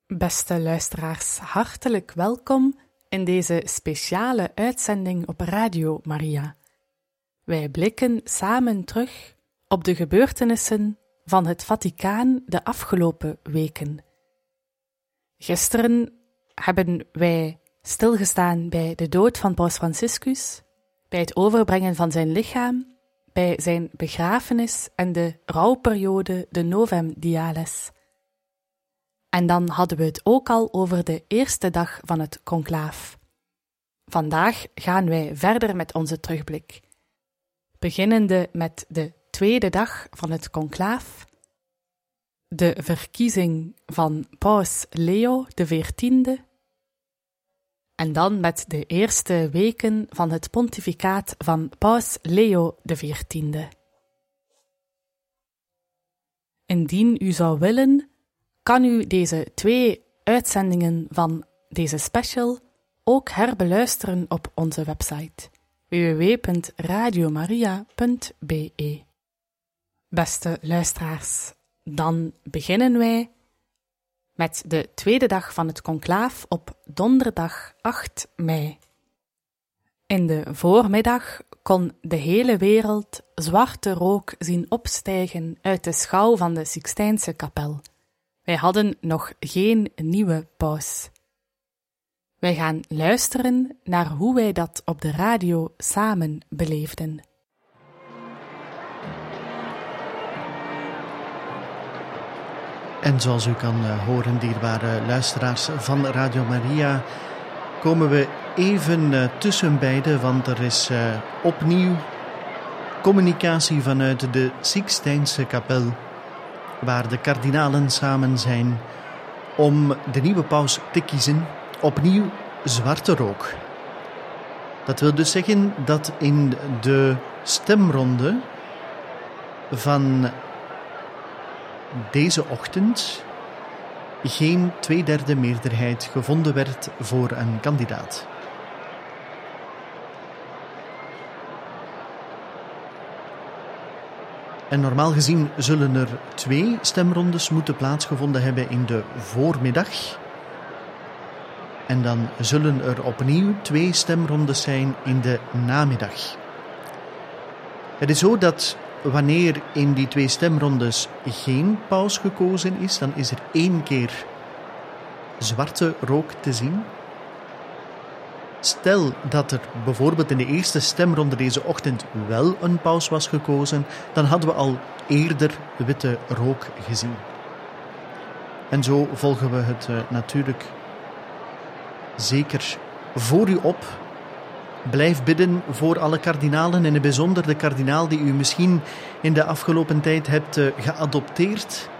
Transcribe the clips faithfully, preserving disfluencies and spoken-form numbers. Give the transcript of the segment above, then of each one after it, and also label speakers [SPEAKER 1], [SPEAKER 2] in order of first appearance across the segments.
[SPEAKER 1] Beste luisteraars, hartelijk welkom in deze speciale uitzending op Radio Maria. Wij blikken samen terug op de gebeurtenissen van het Vaticaan de afgelopen weken. Gisteren hebben wij stilgestaan bij de dood van Paus Franciscus, bij het overbrengen van zijn lichaam, bij zijn begrafenis en de rouwperiode, de Novem Diales. En dan hadden we het ook al over de eerste dag van het conclaaf. Vandaag gaan wij verder met onze terugblik. Beginnende met de tweede dag van het conclaaf, de verkiezing van Paus Leo de veertiende, en dan met de eerste weken van het pontificaat van Paus Leo de veertiende. Indien u zou willen, kan u deze twee uitzendingen van deze special ook herbeluisteren op onze website w w w punt radiomaria punt b e. Beste luisteraars, dan beginnen wij met de tweede dag van het conclaaf op donderdag acht mei. In de voormiddag kon de hele wereld zwarte rook zien opstijgen uit de schouw van de Sixtijnse kapel. Wij hadden nog geen nieuwe paus. Wij gaan luisteren naar hoe wij dat op de radio samen beleefden.
[SPEAKER 2] En zoals u kan uh, horen, dierbare luisteraars van Radio Maria, komen we even uh, tussen beiden, want er is uh, opnieuw communicatie vanuit de Sixtijnse kapel, waar de kardinalen samen zijn om de nieuwe paus te kiezen. Opnieuw zwarte rook. Dat wil dus zeggen dat in de stemronde van deze ochtend geen tweederde meerderheid gevonden werd voor een kandidaat. En normaal gezien zullen er twee stemrondes moeten plaatsgevonden hebben in de voormiddag. En dan zullen er opnieuw twee stemrondes zijn in de namiddag. Het is zo dat wanneer in die twee stemrondes geen paus gekozen is, dan is er één keer zwarte rook te zien. Stel dat er bijvoorbeeld in de eerste stemronde deze ochtend wel een paus was gekozen, dan hadden we al eerder witte rook gezien. En zo volgen we het uh, natuurlijk zeker voor u op. Blijf bidden voor alle kardinalen, en in het bijzonder de kardinaal die u misschien in de afgelopen tijd hebt uh, geadopteerd.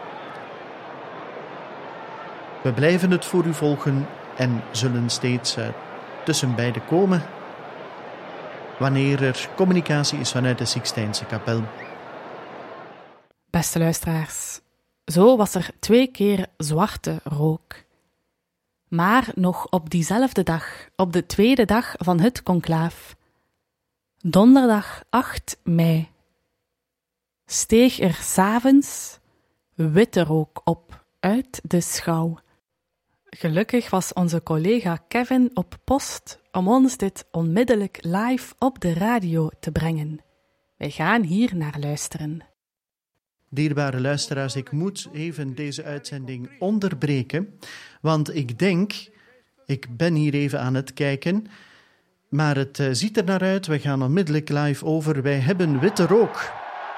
[SPEAKER 2] We blijven het voor u volgen en zullen steeds uh, tussen beiden komen wanneer er communicatie is vanuit de Sixtijnse kapel.
[SPEAKER 1] Beste luisteraars, zo was er twee keer zwarte rook. Maar nog op diezelfde dag, op de tweede dag van het conclaaf, donderdag acht mei, steeg er 's avonds witte rook op uit de schouw. Gelukkig was onze collega Kevin op post om ons dit onmiddellijk live op de radio te brengen. Wij gaan hier naar luisteren.
[SPEAKER 2] Dierbare luisteraars, ik moet even deze uitzending onderbreken, want ik denk, ik ben hier even aan het kijken, maar het uh, ziet er naar uit, we gaan onmiddellijk live over, wij hebben witte rook.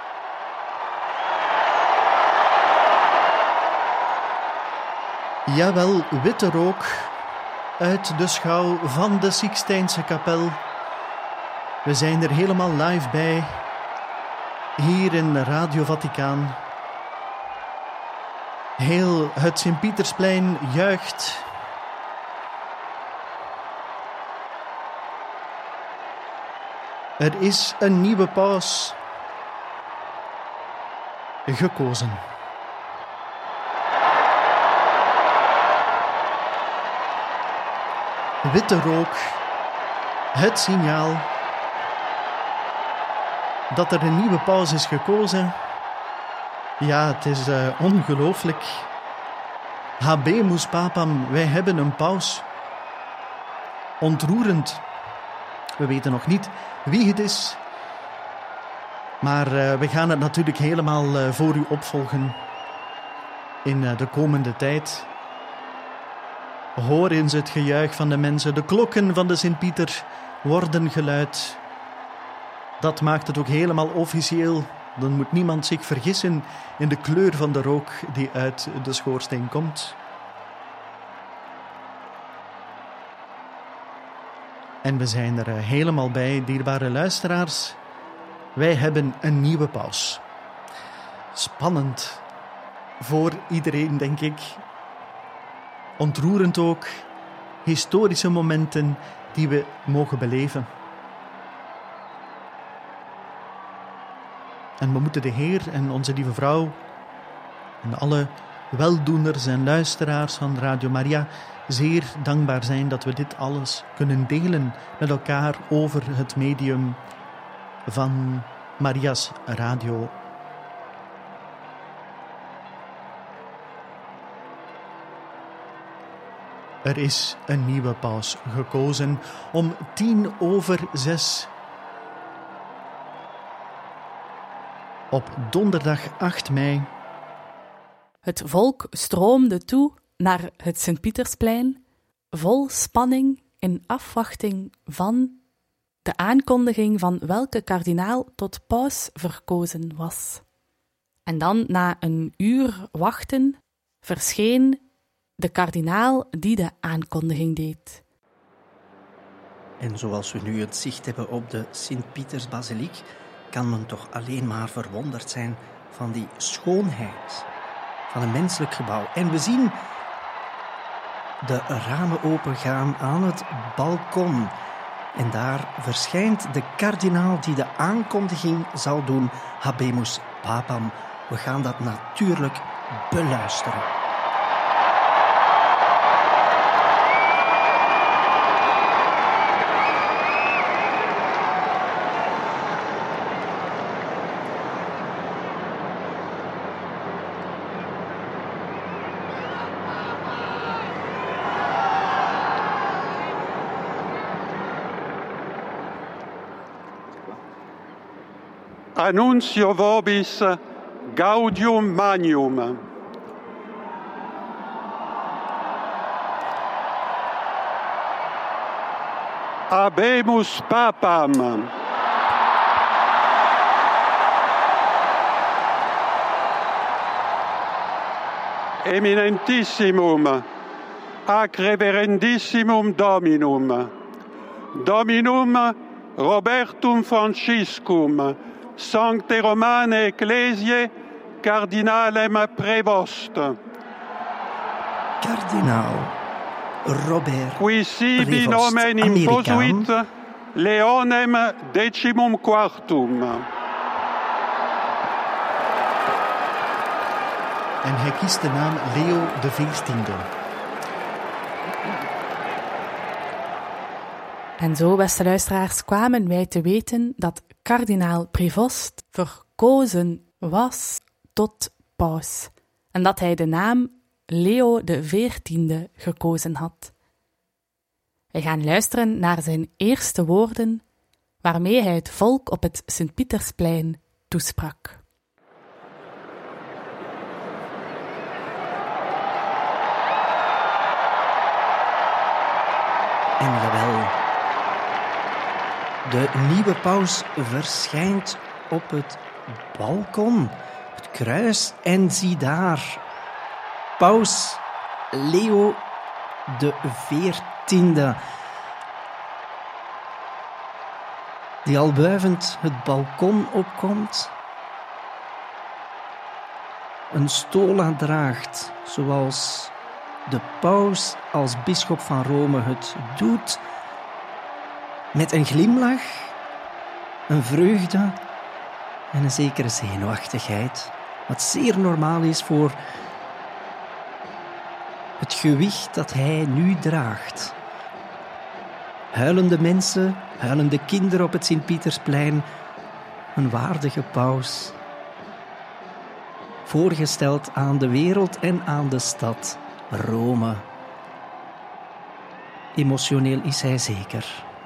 [SPEAKER 2] Jawel, witte rook uit de schouw van de Sixtijnse kapel. We zijn er helemaal live bij, hier in Radio Vaticaan. Heel het Sint-Pietersplein juicht. Er is een nieuwe paus gekozen. Witte rook, het signaal dat er een nieuwe paus is gekozen. Ja, het is uh, ongelooflijk. Habemus papam, wij hebben een paus. Ontroerend. We weten nog niet wie het is. Maar uh, we gaan het natuurlijk helemaal uh, voor u opvolgen in uh, de komende tijd. Hoor eens het gejuich van de mensen. De klokken van de Sint-Pieter worden geluid. Dat maakt het ook helemaal officieel. Dan moet niemand zich vergissen in de kleur van de rook die uit de schoorsteen komt. En we zijn er helemaal bij, dierbare luisteraars. Wij hebben een nieuwe paus. Spannend voor iedereen, denk ik. Ontroerend ook. Historische momenten die we mogen beleven. En we moeten de Heer en onze lieve vrouw en alle weldoeners en luisteraars van Radio Maria zeer dankbaar zijn dat we dit alles kunnen delen met elkaar over het medium van Maria's Radio. Er is een nieuwe paus gekozen om tien over zes. Op donderdag acht mei.
[SPEAKER 1] Het volk stroomde toe naar het Sint-Pietersplein, vol spanning in afwachting van de aankondiging van welke kardinaal tot paus verkozen was. En dan, na een uur wachten, verscheen de kardinaal die de aankondiging deed.
[SPEAKER 3] En zoals we nu het zicht hebben op de Sint-Pietersbasiliek, kan men toch alleen maar verwonderd zijn van die schoonheid van een menselijk gebouw. En we zien de ramen opengaan aan het balkon. En daar verschijnt de kardinaal die de aankondiging zal doen, Habemus papam. We gaan dat natuurlijk beluisteren.
[SPEAKER 4] Annuncio vobis gaudium magnum. Habemus papam. Eminentissimum, ac reverendissimum Dominum, Dominum Robertum Franciscum, Sancte Romane Ecclesiae, Cardinalem Prevost.
[SPEAKER 3] Kardinaal Robert
[SPEAKER 4] Qui sibi
[SPEAKER 3] Prevost,
[SPEAKER 4] nomen
[SPEAKER 3] Amerikaan.
[SPEAKER 4] imposuit Leonem decimum quartum.
[SPEAKER 2] En hij kiest de naam Leo de veertiende.
[SPEAKER 1] En zo, beste luisteraars, kwamen wij te weten dat kardinaal Prevost verkozen was tot paus en dat hij de naam Leo de veertiende gekozen had. We gaan luisteren naar zijn eerste woorden, waarmee hij het volk op het Sint-Pietersplein toesprak.
[SPEAKER 3] En jawel, de nieuwe paus verschijnt op het balkon, het kruis, en zie daar, paus Leo de veertiende, die al wuivend het balkon opkomt, een stola draagt, zoals de paus als bisschop van Rome het doet, met een glimlach, een vreugde en een zekere zenuwachtigheid, wat zeer normaal is voor het gewicht dat hij nu draagt. Huilende mensen, huilende kinderen op het Sint-Pietersplein, een waardige paus, voorgesteld aan de wereld en aan de stad Rome. Emotioneel is hij zeker.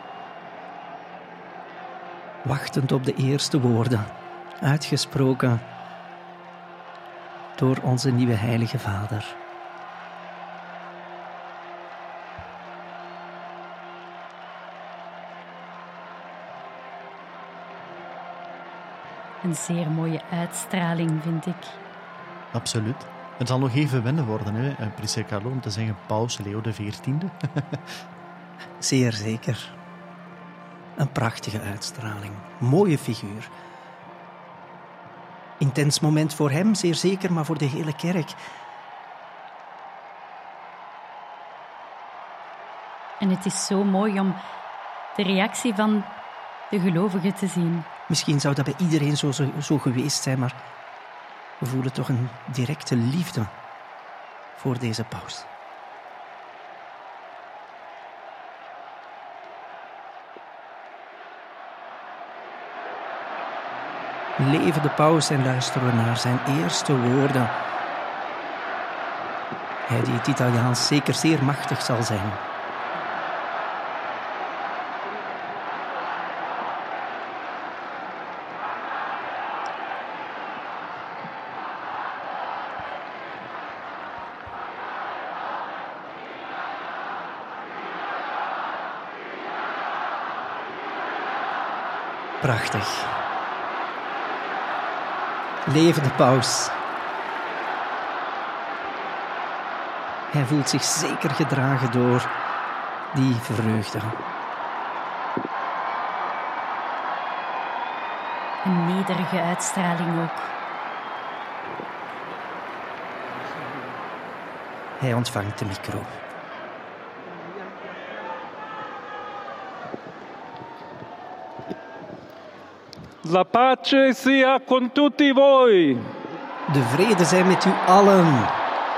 [SPEAKER 3] Wachtend op de eerste woorden, uitgesproken door onze nieuwe Heilige Vader.
[SPEAKER 5] Een zeer mooie uitstraling, vind ik.
[SPEAKER 2] Absoluut. Het zal nog even wennen worden, hè, Priscilla Carlo, om te zeggen Paus Leo de veertiende.
[SPEAKER 3] Zeer zeker. Een prachtige uitstraling. Mooie figuur. Intens moment voor hem, zeer zeker, maar voor de hele kerk.
[SPEAKER 5] En het is zo mooi om de reactie van de gelovigen te zien.
[SPEAKER 3] Misschien zou dat bij iedereen zo, zo, zo geweest zijn, maar we voelen toch een directe liefde voor deze paus. Leven de paus en luisteren we naar zijn eerste woorden. Hij die het Italiaans zeker zeer machtig zal zijn. Prachtig. Leven de paus. Hij voelt zich zeker gedragen door die vreugde.
[SPEAKER 5] Een nederige uitstraling ook.
[SPEAKER 3] Hij ontvangt de micro.
[SPEAKER 4] La pace sia con tutti voi.
[SPEAKER 3] De vrede zij met u allen.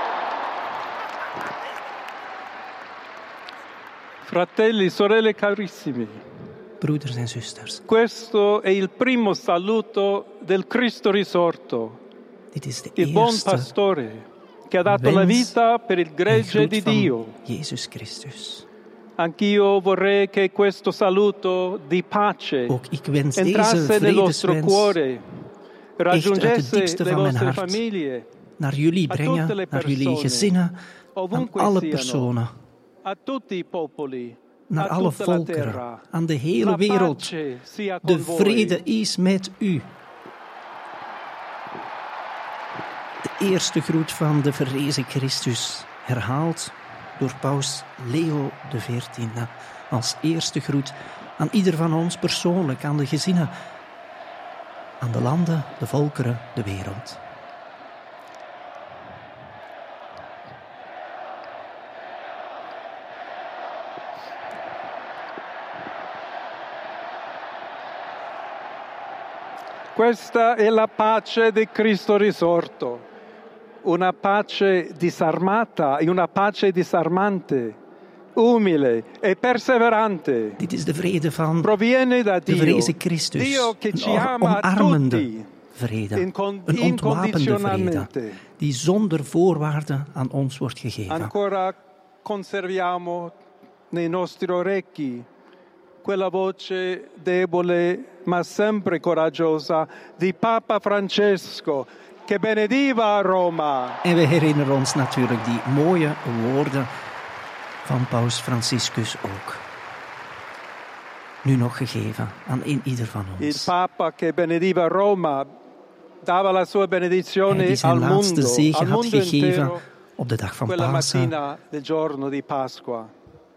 [SPEAKER 4] Fratelli, sorelle carissimi.
[SPEAKER 3] Broeders en zusters.
[SPEAKER 4] Questo è il primo saluto del Cristo risorto.
[SPEAKER 3] Dit is de
[SPEAKER 4] il buon
[SPEAKER 3] eerste
[SPEAKER 4] pastore che ha dato la vita per il gregge di Dio.
[SPEAKER 3] Jezus Christus.
[SPEAKER 4] Anch'io vorrei che questo saluto di pace
[SPEAKER 3] Ook ik wens
[SPEAKER 4] entrasse
[SPEAKER 3] deze
[SPEAKER 4] nel vostro
[SPEAKER 3] vredeswens
[SPEAKER 4] cuore, raggiungesse
[SPEAKER 3] diepste
[SPEAKER 4] le
[SPEAKER 3] van mijn
[SPEAKER 4] vostre
[SPEAKER 3] hart
[SPEAKER 4] famiglie,
[SPEAKER 3] naar jullie
[SPEAKER 4] a tutte
[SPEAKER 3] brengen,
[SPEAKER 4] le
[SPEAKER 3] naar jullie
[SPEAKER 4] persone,
[SPEAKER 3] gezinnen, aan
[SPEAKER 4] ovunque
[SPEAKER 3] alle
[SPEAKER 4] siano,
[SPEAKER 3] personen,
[SPEAKER 4] a tutti i popoli,
[SPEAKER 3] naar
[SPEAKER 4] a
[SPEAKER 3] alle
[SPEAKER 4] tutta la
[SPEAKER 3] volkeren,
[SPEAKER 4] terra.
[SPEAKER 3] aan de hele
[SPEAKER 4] La
[SPEAKER 3] wereld.
[SPEAKER 4] pace sia con
[SPEAKER 3] De
[SPEAKER 4] voi.
[SPEAKER 3] vrede is met u. De eerste groet van de verrezen Christus, herhaald door paus Leo de veertiende. Als eerste groet aan ieder van ons persoonlijk, aan de gezinnen, aan de landen, de volkeren, de wereld.
[SPEAKER 4] Questa è la pace di Cristo risorto, una pace disarmata e una pace disarmante, umile e perseverante.
[SPEAKER 3] Dit is de vrede van
[SPEAKER 4] Proviene da
[SPEAKER 3] de
[SPEAKER 4] Dio,
[SPEAKER 3] verrezen Christus.
[SPEAKER 4] Dio che ci
[SPEAKER 3] Een
[SPEAKER 4] ama
[SPEAKER 3] omarmende
[SPEAKER 4] tutti,
[SPEAKER 3] vrede.
[SPEAKER 4] incon-
[SPEAKER 3] Een ontwapende vrede.
[SPEAKER 4] incondizionalmente.
[SPEAKER 3] Die zonder voorwaarden aan ons wordt gegeven.
[SPEAKER 4] Ancora conserviamo nei nostri orecchi quella voce debole ma sempre coraggiosa di Papa Francesco che benediva Roma.
[SPEAKER 3] En we herinneren ons natuurlijk die mooie woorden van paus Franciscus ook. Nu nog gegeven aan een ieder van
[SPEAKER 4] Il
[SPEAKER 3] ons.
[SPEAKER 4] Papa che benediva Roma dava la sua
[SPEAKER 3] Hij
[SPEAKER 4] benedizione
[SPEAKER 3] die
[SPEAKER 4] al
[SPEAKER 3] zijn laatste
[SPEAKER 4] mondo, al
[SPEAKER 3] zegen had
[SPEAKER 4] mondo
[SPEAKER 3] gegeven
[SPEAKER 4] intero
[SPEAKER 3] op de dag van
[SPEAKER 4] quella
[SPEAKER 3] Pasen.
[SPEAKER 4] mattina del giorno di Pasqua.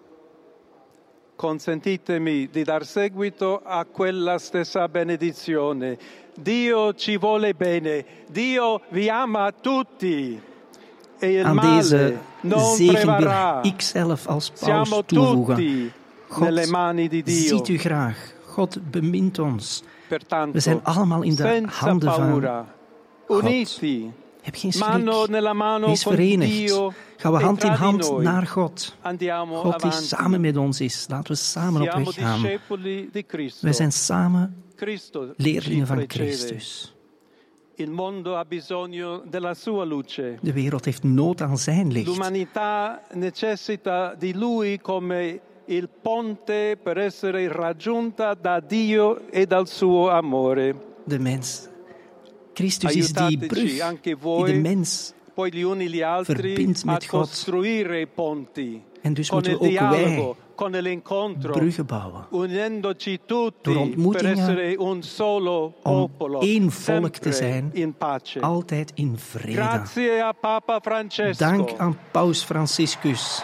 [SPEAKER 4] Consentitemi di dar seguito a quella stessa benedizione. Dio ci vuole bene, Dio vi ama tutti e il
[SPEAKER 3] Aan
[SPEAKER 4] male
[SPEAKER 3] deze
[SPEAKER 4] non
[SPEAKER 3] zegen
[SPEAKER 4] prevarrà.
[SPEAKER 3] wil ik zelf als paus
[SPEAKER 4] Siamo
[SPEAKER 3] toevoegen.
[SPEAKER 4] tutti nelle
[SPEAKER 3] God
[SPEAKER 4] mani di Dio.
[SPEAKER 3] ziet u graag. God bemint ons.
[SPEAKER 4] Pertanto,
[SPEAKER 3] We zijn allemaal in de
[SPEAKER 4] senza
[SPEAKER 3] handen van
[SPEAKER 4] paura,
[SPEAKER 3] God.
[SPEAKER 4] uniti,
[SPEAKER 3] Heb geen
[SPEAKER 4] mano
[SPEAKER 3] schrik.
[SPEAKER 4] nella mano
[SPEAKER 3] Wees
[SPEAKER 4] con
[SPEAKER 3] verenigd.
[SPEAKER 4] Dio
[SPEAKER 3] Gaan we
[SPEAKER 4] e
[SPEAKER 3] hand in
[SPEAKER 4] tra di
[SPEAKER 3] hand
[SPEAKER 4] noi.
[SPEAKER 3] naar God.
[SPEAKER 4] Andiamo
[SPEAKER 3] God die
[SPEAKER 4] avanti.
[SPEAKER 3] samen met ons is. Laten we samen op
[SPEAKER 4] Siamo
[SPEAKER 3] weg gaan.
[SPEAKER 4] discepoli di Cristo.
[SPEAKER 3] Wij zijn samen
[SPEAKER 4] Cristo
[SPEAKER 3] leerlingen
[SPEAKER 4] ci
[SPEAKER 3] van
[SPEAKER 4] precede.
[SPEAKER 3] Christus.
[SPEAKER 4] Il mondo ha bisogno della sua luce.
[SPEAKER 3] De wereld heeft nood aan zijn licht.
[SPEAKER 4] L'umanità necessita di lui come il ponte per essere raggiunta da Dio e dal suo amore.
[SPEAKER 3] De mens. Christus is die brug
[SPEAKER 4] anche
[SPEAKER 3] die
[SPEAKER 4] voi,
[SPEAKER 3] de mens
[SPEAKER 4] poi gli uni gli altri
[SPEAKER 3] verbindt
[SPEAKER 4] a
[SPEAKER 3] met God.
[SPEAKER 4] costruire i ponti.
[SPEAKER 3] En dus
[SPEAKER 4] con
[SPEAKER 3] moeten
[SPEAKER 4] il
[SPEAKER 3] we ook
[SPEAKER 4] dialogo,
[SPEAKER 3] wij
[SPEAKER 4] con l'incontro,
[SPEAKER 3] bruggen bouwen.
[SPEAKER 4] unendoci
[SPEAKER 3] Door
[SPEAKER 4] tutti per
[SPEAKER 3] ontmoetingen,
[SPEAKER 4] essere un solo
[SPEAKER 3] om
[SPEAKER 4] popolo,
[SPEAKER 3] één volk
[SPEAKER 4] sempre
[SPEAKER 3] te zijn,
[SPEAKER 4] in pace.
[SPEAKER 3] altijd in vrede.
[SPEAKER 4] Grazie a Papa Francesco.
[SPEAKER 3] Dank aan Paus Franciscus.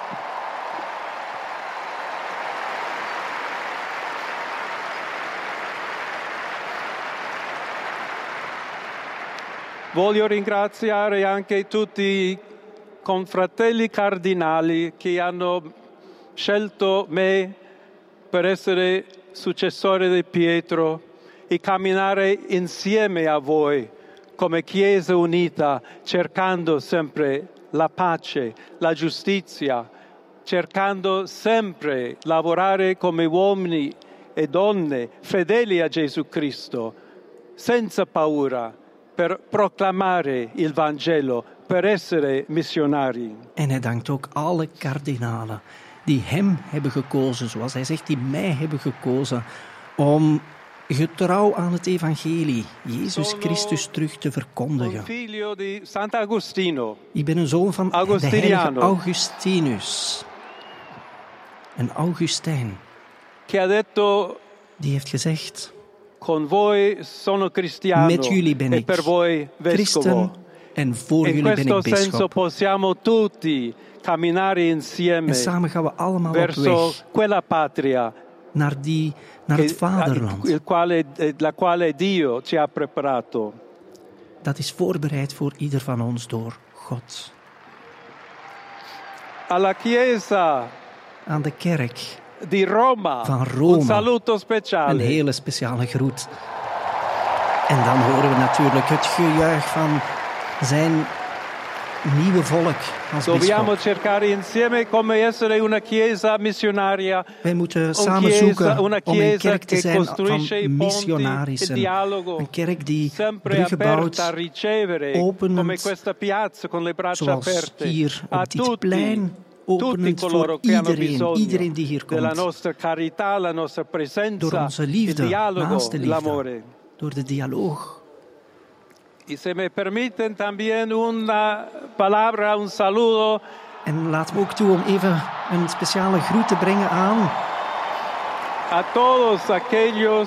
[SPEAKER 4] Voglio ringraziare anche tutti i confratelli cardinali che hanno scelto me per essere successore di Pietro e camminare insieme a voi come Chiesa unita, cercando sempre la pace, la giustizia, cercando sempre lavorare come uomini e donne fedeli a Gesù Cristo, senza paura, per proclamare il Vangelo, per essere missionari.
[SPEAKER 3] En hij dankt ook alle kardinalen die hem hebben gekozen, zoals hij zegt, die mij hebben gekozen, om getrouw aan het evangelie, Jezus Christus, terug te verkondigen.
[SPEAKER 4] Un figlio di Sant'Agostino.
[SPEAKER 3] Ik ben een zoon van de heilige Augustinus. Een Augustijn.
[SPEAKER 4] Che ha detto,
[SPEAKER 3] die heeft gezegd,
[SPEAKER 4] con voi sono cristiano
[SPEAKER 3] met jullie ben
[SPEAKER 4] e
[SPEAKER 3] ik
[SPEAKER 4] per voi vescovo.
[SPEAKER 3] christen en voor
[SPEAKER 4] In
[SPEAKER 3] jullie ben
[SPEAKER 4] questo
[SPEAKER 3] ik
[SPEAKER 4] senso
[SPEAKER 3] bisschop.
[SPEAKER 4] possiamo tutti camminare insieme
[SPEAKER 3] En samen gaan we allemaal op
[SPEAKER 4] verso
[SPEAKER 3] weg
[SPEAKER 4] quella patria
[SPEAKER 3] naar, die, naar het vaderland.
[SPEAKER 4] il quale, la quale Dio ci ha preparato.
[SPEAKER 3] Dat is voorbereid voor ieder van ons door God.
[SPEAKER 4] Alla Chiesa
[SPEAKER 3] Aan de kerk
[SPEAKER 4] di Roma,
[SPEAKER 3] van Rome,
[SPEAKER 4] un saluto speciale.
[SPEAKER 3] een hele speciale groet. En dan horen we natuurlijk het gejuich van zijn nieuwe volk als
[SPEAKER 4] Dobbiamo
[SPEAKER 3] bisschop.
[SPEAKER 4] cercare insieme come essere una chiesa missionaria.
[SPEAKER 3] Wij moeten
[SPEAKER 4] Un
[SPEAKER 3] samen
[SPEAKER 4] chiesa-
[SPEAKER 3] zoeken
[SPEAKER 4] una
[SPEAKER 3] om een
[SPEAKER 4] chiesa
[SPEAKER 3] kerk te
[SPEAKER 4] che
[SPEAKER 3] zijn
[SPEAKER 4] costruisce i
[SPEAKER 3] van
[SPEAKER 4] ponti,
[SPEAKER 3] missionarissen.
[SPEAKER 4] il dialogo,
[SPEAKER 3] Een kerk die
[SPEAKER 4] sempre
[SPEAKER 3] bruggen
[SPEAKER 4] aperta
[SPEAKER 3] bouwt,
[SPEAKER 4] a ricevere,
[SPEAKER 3] openend,
[SPEAKER 4] come questa piazza con le braccia
[SPEAKER 3] zoals
[SPEAKER 4] aperte,
[SPEAKER 3] hier
[SPEAKER 4] a
[SPEAKER 3] op dit
[SPEAKER 4] tutti,
[SPEAKER 3] plein,
[SPEAKER 4] tutti
[SPEAKER 3] openend
[SPEAKER 4] coloro
[SPEAKER 3] voor
[SPEAKER 4] che hanno
[SPEAKER 3] iedereen,
[SPEAKER 4] bisogno
[SPEAKER 3] iedereen die hier
[SPEAKER 4] della
[SPEAKER 3] komt.
[SPEAKER 4] nostra carità, la nostra
[SPEAKER 3] Door
[SPEAKER 4] presenza,
[SPEAKER 3] onze
[SPEAKER 4] il
[SPEAKER 3] liefde,
[SPEAKER 4] dialogo,
[SPEAKER 3] naaste liefde,
[SPEAKER 4] l'amore.
[SPEAKER 3] door de dialoog.
[SPEAKER 4] Y se me permiten también una palabra, un saludo
[SPEAKER 3] En laten we ook toe om even een speciale groet te brengen aan
[SPEAKER 4] a todos aquellos,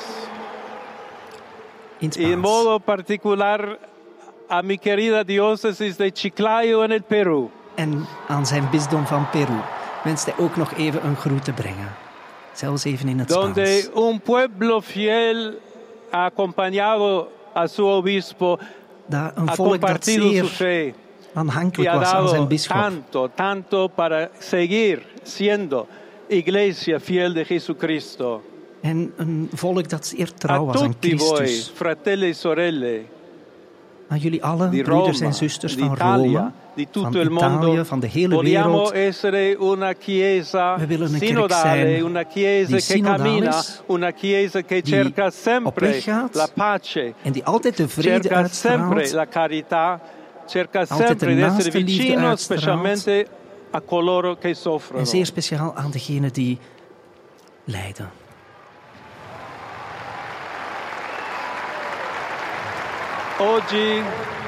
[SPEAKER 3] in
[SPEAKER 4] y en
[SPEAKER 3] Spaans.
[SPEAKER 4] modo particular a mi querida diócesis de Chiclayo en el Perú.
[SPEAKER 3] En aan zijn bisdom van Peru wenst hij ook nog even een groet te brengen. Zelfs even in het
[SPEAKER 4] Donde
[SPEAKER 3] Spaans.
[SPEAKER 4] un pueblo fiel ha acompañado a su obispo,
[SPEAKER 3] Daar een
[SPEAKER 4] ha
[SPEAKER 3] volk dat
[SPEAKER 4] compartido su
[SPEAKER 3] zeer
[SPEAKER 4] fe y
[SPEAKER 3] aanhankelijk
[SPEAKER 4] ha
[SPEAKER 3] was aan zijn
[SPEAKER 4] dado
[SPEAKER 3] bisschop.
[SPEAKER 4] tanto, tanto para seguir siendo iglesia fiel de Jesucristo.
[SPEAKER 3] En een volk dat zeer
[SPEAKER 4] A
[SPEAKER 3] trouw was aan
[SPEAKER 4] tutti voi,
[SPEAKER 3] Christus.
[SPEAKER 4] fratelli e sorelle,
[SPEAKER 3] Aan jullie allen,
[SPEAKER 4] di
[SPEAKER 3] broeders
[SPEAKER 4] Roma,
[SPEAKER 3] en zusters
[SPEAKER 4] di
[SPEAKER 3] van
[SPEAKER 4] Italia,
[SPEAKER 3] Rome,
[SPEAKER 4] di
[SPEAKER 3] van
[SPEAKER 4] tutto il
[SPEAKER 3] Italië,
[SPEAKER 4] mondo,
[SPEAKER 3] van de hele
[SPEAKER 4] vogliamo
[SPEAKER 3] wereld.
[SPEAKER 4] essere una chiesa
[SPEAKER 3] We willen een kerk
[SPEAKER 4] sinodale,
[SPEAKER 3] zijn
[SPEAKER 4] una chiesa
[SPEAKER 3] die
[SPEAKER 4] che
[SPEAKER 3] synodaal
[SPEAKER 4] cammina,
[SPEAKER 3] is,
[SPEAKER 4] una chiesa che
[SPEAKER 3] die
[SPEAKER 4] cerca
[SPEAKER 3] op
[SPEAKER 4] sempre
[SPEAKER 3] weg gaat
[SPEAKER 4] la pace,
[SPEAKER 3] en die altijd de vrede
[SPEAKER 4] cerca sempre
[SPEAKER 3] uitstraalt,
[SPEAKER 4] la carità, cerca
[SPEAKER 3] altijd
[SPEAKER 4] sempre
[SPEAKER 3] de
[SPEAKER 4] di essere
[SPEAKER 3] naaste liefde
[SPEAKER 4] vicino
[SPEAKER 3] uitstraalt.
[SPEAKER 4] specialmente a coloro che soffrono.
[SPEAKER 3] en zeer speciaal aan degenen die lijden.
[SPEAKER 4] Oggi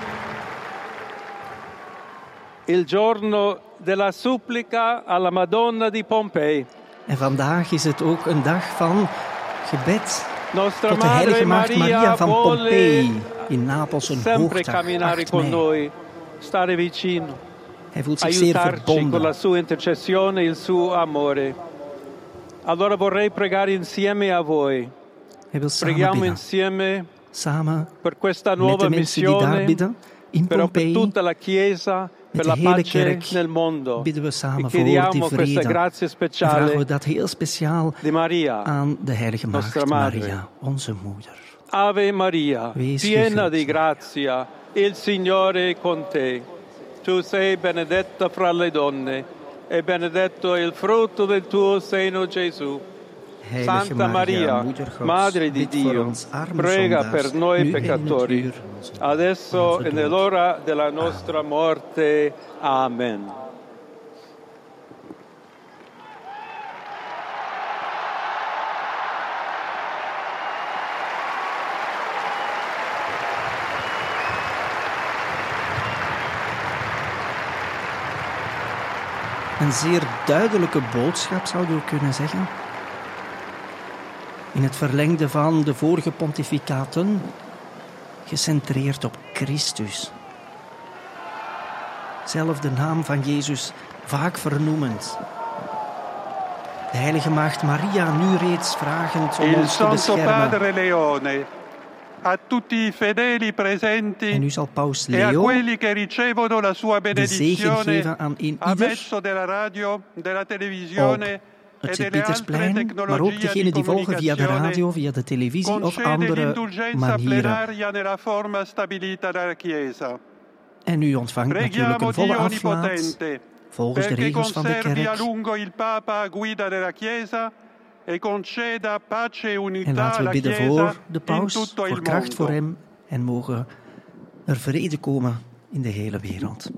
[SPEAKER 4] il giorno della supplica alla Madonna di Pompei.
[SPEAKER 3] En vandaag is het ook een dag van gebed
[SPEAKER 4] Nostra
[SPEAKER 3] tot de
[SPEAKER 4] Madre
[SPEAKER 3] heilige maagd Maria
[SPEAKER 4] Maria
[SPEAKER 3] van
[SPEAKER 4] vuole
[SPEAKER 3] Pompei in Napels, een
[SPEAKER 4] sempre
[SPEAKER 3] hoogdag,
[SPEAKER 4] camminare
[SPEAKER 3] acht
[SPEAKER 4] con
[SPEAKER 3] mei.
[SPEAKER 4] noi, stare vicino,
[SPEAKER 3] Hij voelt zich zeer
[SPEAKER 4] aiutarci con la
[SPEAKER 3] verbonden.
[SPEAKER 4] sua intercessione e il suo amore. Allora vorrei pregare insieme a voi.
[SPEAKER 3] Hij wil samen
[SPEAKER 4] Preghiamo
[SPEAKER 3] bidden.
[SPEAKER 4] insieme
[SPEAKER 3] Samen
[SPEAKER 4] per questa
[SPEAKER 3] met
[SPEAKER 4] nuova
[SPEAKER 3] de mensen die daar
[SPEAKER 4] missione,
[SPEAKER 3] bidden in
[SPEAKER 4] però per
[SPEAKER 3] Pompei.
[SPEAKER 4] tutta la Chiesa, per
[SPEAKER 3] de
[SPEAKER 4] la
[SPEAKER 3] hele
[SPEAKER 4] pace
[SPEAKER 3] kerk
[SPEAKER 4] nel mondo.
[SPEAKER 3] bidden we samen
[SPEAKER 4] E
[SPEAKER 3] voor die
[SPEAKER 4] chiediamo questa
[SPEAKER 3] vrede.
[SPEAKER 4] grazia
[SPEAKER 3] En vragen we
[SPEAKER 4] speciale
[SPEAKER 3] dat heel speciaal
[SPEAKER 4] di Maria.
[SPEAKER 3] aan de heilige
[SPEAKER 4] Nostra
[SPEAKER 3] maagd
[SPEAKER 4] Madre.
[SPEAKER 3] Maria, onze moeder.
[SPEAKER 4] Ave Maria,
[SPEAKER 3] Wees
[SPEAKER 4] piena
[SPEAKER 3] gegund.
[SPEAKER 4] di grazia, il Signore è con te. Tu sei benedetta fra le donne e benedetto è il frutto del tuo seno, Gesù.
[SPEAKER 3] Heilige
[SPEAKER 4] Santa Maria,
[SPEAKER 3] Moeder Gods,
[SPEAKER 4] Madre di
[SPEAKER 3] bid voor
[SPEAKER 4] Dio,
[SPEAKER 3] ons arme
[SPEAKER 4] prega
[SPEAKER 3] zondaars,
[SPEAKER 4] per noi
[SPEAKER 3] nu en in het
[SPEAKER 4] peccatori,
[SPEAKER 3] uur onze
[SPEAKER 4] adesso
[SPEAKER 3] onze
[SPEAKER 4] e
[SPEAKER 3] dood.
[SPEAKER 4] nell'ora della nostra morte. Amen.
[SPEAKER 3] Een zeer duidelijke boodschap, zouden we kunnen zeggen. In het verlengde van de vorige pontificaten, gecentreerd op Christus. Zelf de naam van Jezus vaak vernoemend. De heilige maagd Maria nu reeds vragend om
[SPEAKER 4] Il
[SPEAKER 3] ons te
[SPEAKER 4] Santo
[SPEAKER 3] beschermen.
[SPEAKER 4] Padre Leone, a tutti i fedeli presenti
[SPEAKER 3] En nu zal paus
[SPEAKER 4] e a
[SPEAKER 3] Leo
[SPEAKER 4] quelli che ricevono la sua
[SPEAKER 3] de zegen
[SPEAKER 4] benedizione
[SPEAKER 3] geven aan een
[SPEAKER 4] a
[SPEAKER 3] ieder
[SPEAKER 4] mezzo della radio, della
[SPEAKER 3] op
[SPEAKER 4] televisione e
[SPEAKER 3] het
[SPEAKER 4] delle altre
[SPEAKER 3] Sint-Pietersplein, maar ook
[SPEAKER 4] tecnologie
[SPEAKER 3] degenen
[SPEAKER 4] di
[SPEAKER 3] die volgen via de
[SPEAKER 4] comunicazione.
[SPEAKER 3] radio, via de televisie of
[SPEAKER 4] Concede
[SPEAKER 3] andere
[SPEAKER 4] l'indulgenza
[SPEAKER 3] manieren.
[SPEAKER 4] plenaria nella forma stabilita dalla Chiesa.
[SPEAKER 3] En u ontvangt natuurlijk
[SPEAKER 4] Preghiamo
[SPEAKER 3] een volle
[SPEAKER 4] Dio
[SPEAKER 3] aflaat
[SPEAKER 4] Onnipotente
[SPEAKER 3] volgens de
[SPEAKER 4] perché
[SPEAKER 3] regels van de
[SPEAKER 4] conservi a
[SPEAKER 3] kerk.
[SPEAKER 4] lungo il Papa a guida della Chiesa e conceda pace e
[SPEAKER 3] En
[SPEAKER 4] unità
[SPEAKER 3] laten we
[SPEAKER 4] alla
[SPEAKER 3] bidden
[SPEAKER 4] Chiesa
[SPEAKER 3] voor de
[SPEAKER 4] in
[SPEAKER 3] paus,
[SPEAKER 4] tutto il
[SPEAKER 3] voor kracht voor
[SPEAKER 4] mondo.
[SPEAKER 3] hem. En mogen er vrede komen in de hele wereld.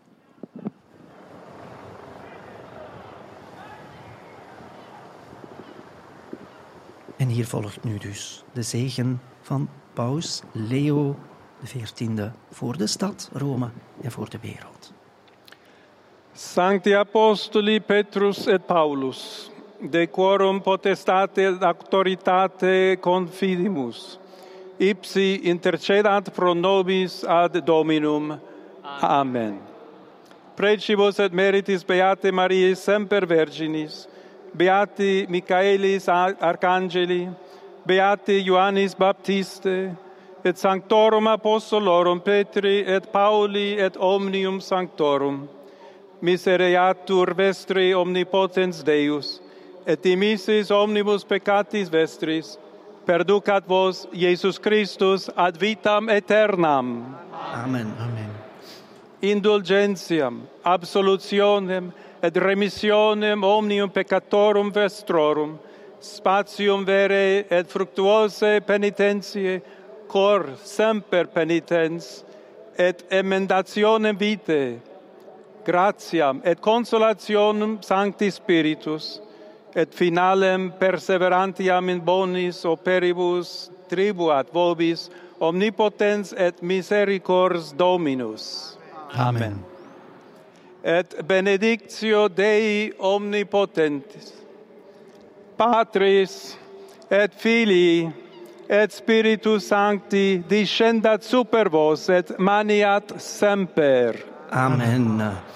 [SPEAKER 3] En hier volgt nu dus de zegen van paus Leo de veertiende voor de stad Rome en voor de wereld.
[SPEAKER 4] Sancti Apostoli Petrus et Paulus, de quorum potestate et auctoritate confidimus, ipsi intercedat pro nobis ad Dominum. Amen. Precibus et meritis Beate Mariae semper Virginis, Beati Michaelis Arcangeli, Beati Ioannis Baptiste, et Sanctorum Apostolorum Petri et Pauli et omnium Sanctorum, misereatur vestri omnipotens Deus, et dimissis omnibus peccatis vestris, perducat vos Iesus Christus ad vitam aeternam.
[SPEAKER 3] Amen. Amen.
[SPEAKER 4] Indulgentiam, absolutionem et remissionem omnium peccatorum vestrorum, spatium vere et fructuose penitentiae, cor semper penitens, et emendationem vitae, gratiam et consolationem Sancti Spiritus, et finalem perseverantiam in bonis operibus tribuat vobis omnipotens et misericords Dominus.
[SPEAKER 3] Amen.
[SPEAKER 4] Et benedictio Dei omnipotentis, Patris et Filii et Spiritus Sancti descendat super vos et maniat semper.
[SPEAKER 3] Amen.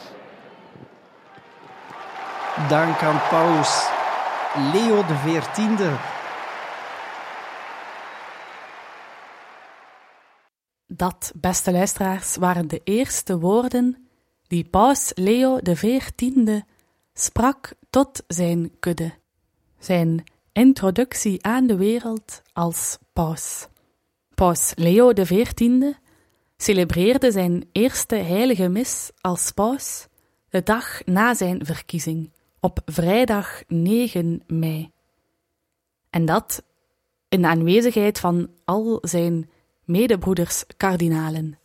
[SPEAKER 3] Dank aan paus Leo de veertiende.
[SPEAKER 1] Dat, beste luisteraars, waren de eerste woorden die paus Leo de veertiende sprak tot zijn kudde. Zijn introductie aan de wereld als paus. Paus Leo de veertiende celebreerde zijn eerste heilige mis als paus de dag na zijn verkiezing, op vrijdag negen mei. En dat in aanwezigheid van al zijn medebroeders kardinalen.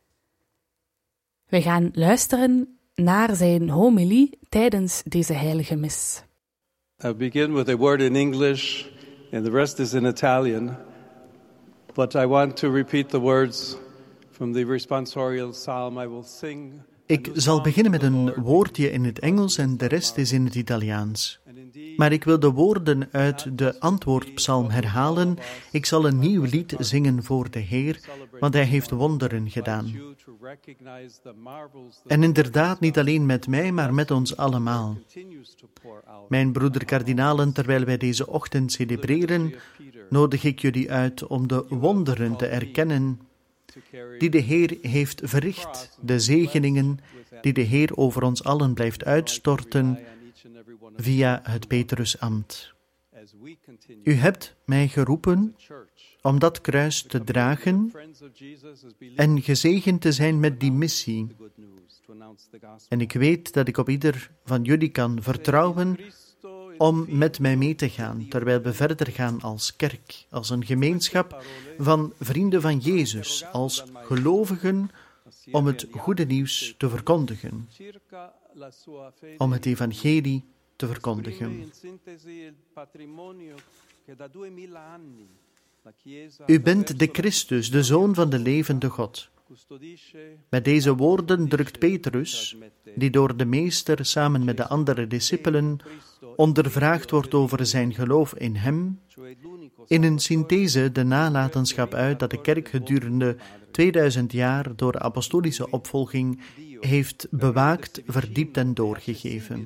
[SPEAKER 1] We gaan luisteren naar zijn homilie tijdens deze heilige mis.
[SPEAKER 4] I'll begin with a word in English and the rest is in Italian. But I want to repeat the words from the responsorial psalm I will sing.
[SPEAKER 2] Ik zal beginnen met een woordje in het Engels en de rest is in het Italiaans. Maar ik wil de woorden uit de antwoordpsalm herhalen. Ik zal een nieuw lied zingen voor de Heer, want Hij heeft wonderen gedaan. En inderdaad, niet alleen met mij, maar met ons allemaal. Mijn broeder kardinalen, terwijl wij deze ochtend celebreren, nodig ik jullie uit om de wonderen te erkennen die de Heer heeft verricht, de zegeningen die de Heer over ons allen blijft uitstorten via het Petrusambt. U hebt mij geroepen om dat kruis te dragen en gezegend te zijn met die missie. En ik weet dat ik op ieder van jullie kan vertrouwen om met mij mee te gaan, terwijl we verder gaan als kerk, als een gemeenschap van vrienden van Jezus, als gelovigen, om het goede nieuws te verkondigen, om het evangelie te verkondigen. U bent de Christus, de Zoon van de levende God. Met deze woorden drukt Petrus, die door de meester samen met de andere discipelen ondervraagd wordt over zijn geloof in hem, in een synthese de nalatenschap uit dat de kerk gedurende tweeduizend jaar door de apostolische opvolging heeft bewaakt, verdiept en doorgegeven.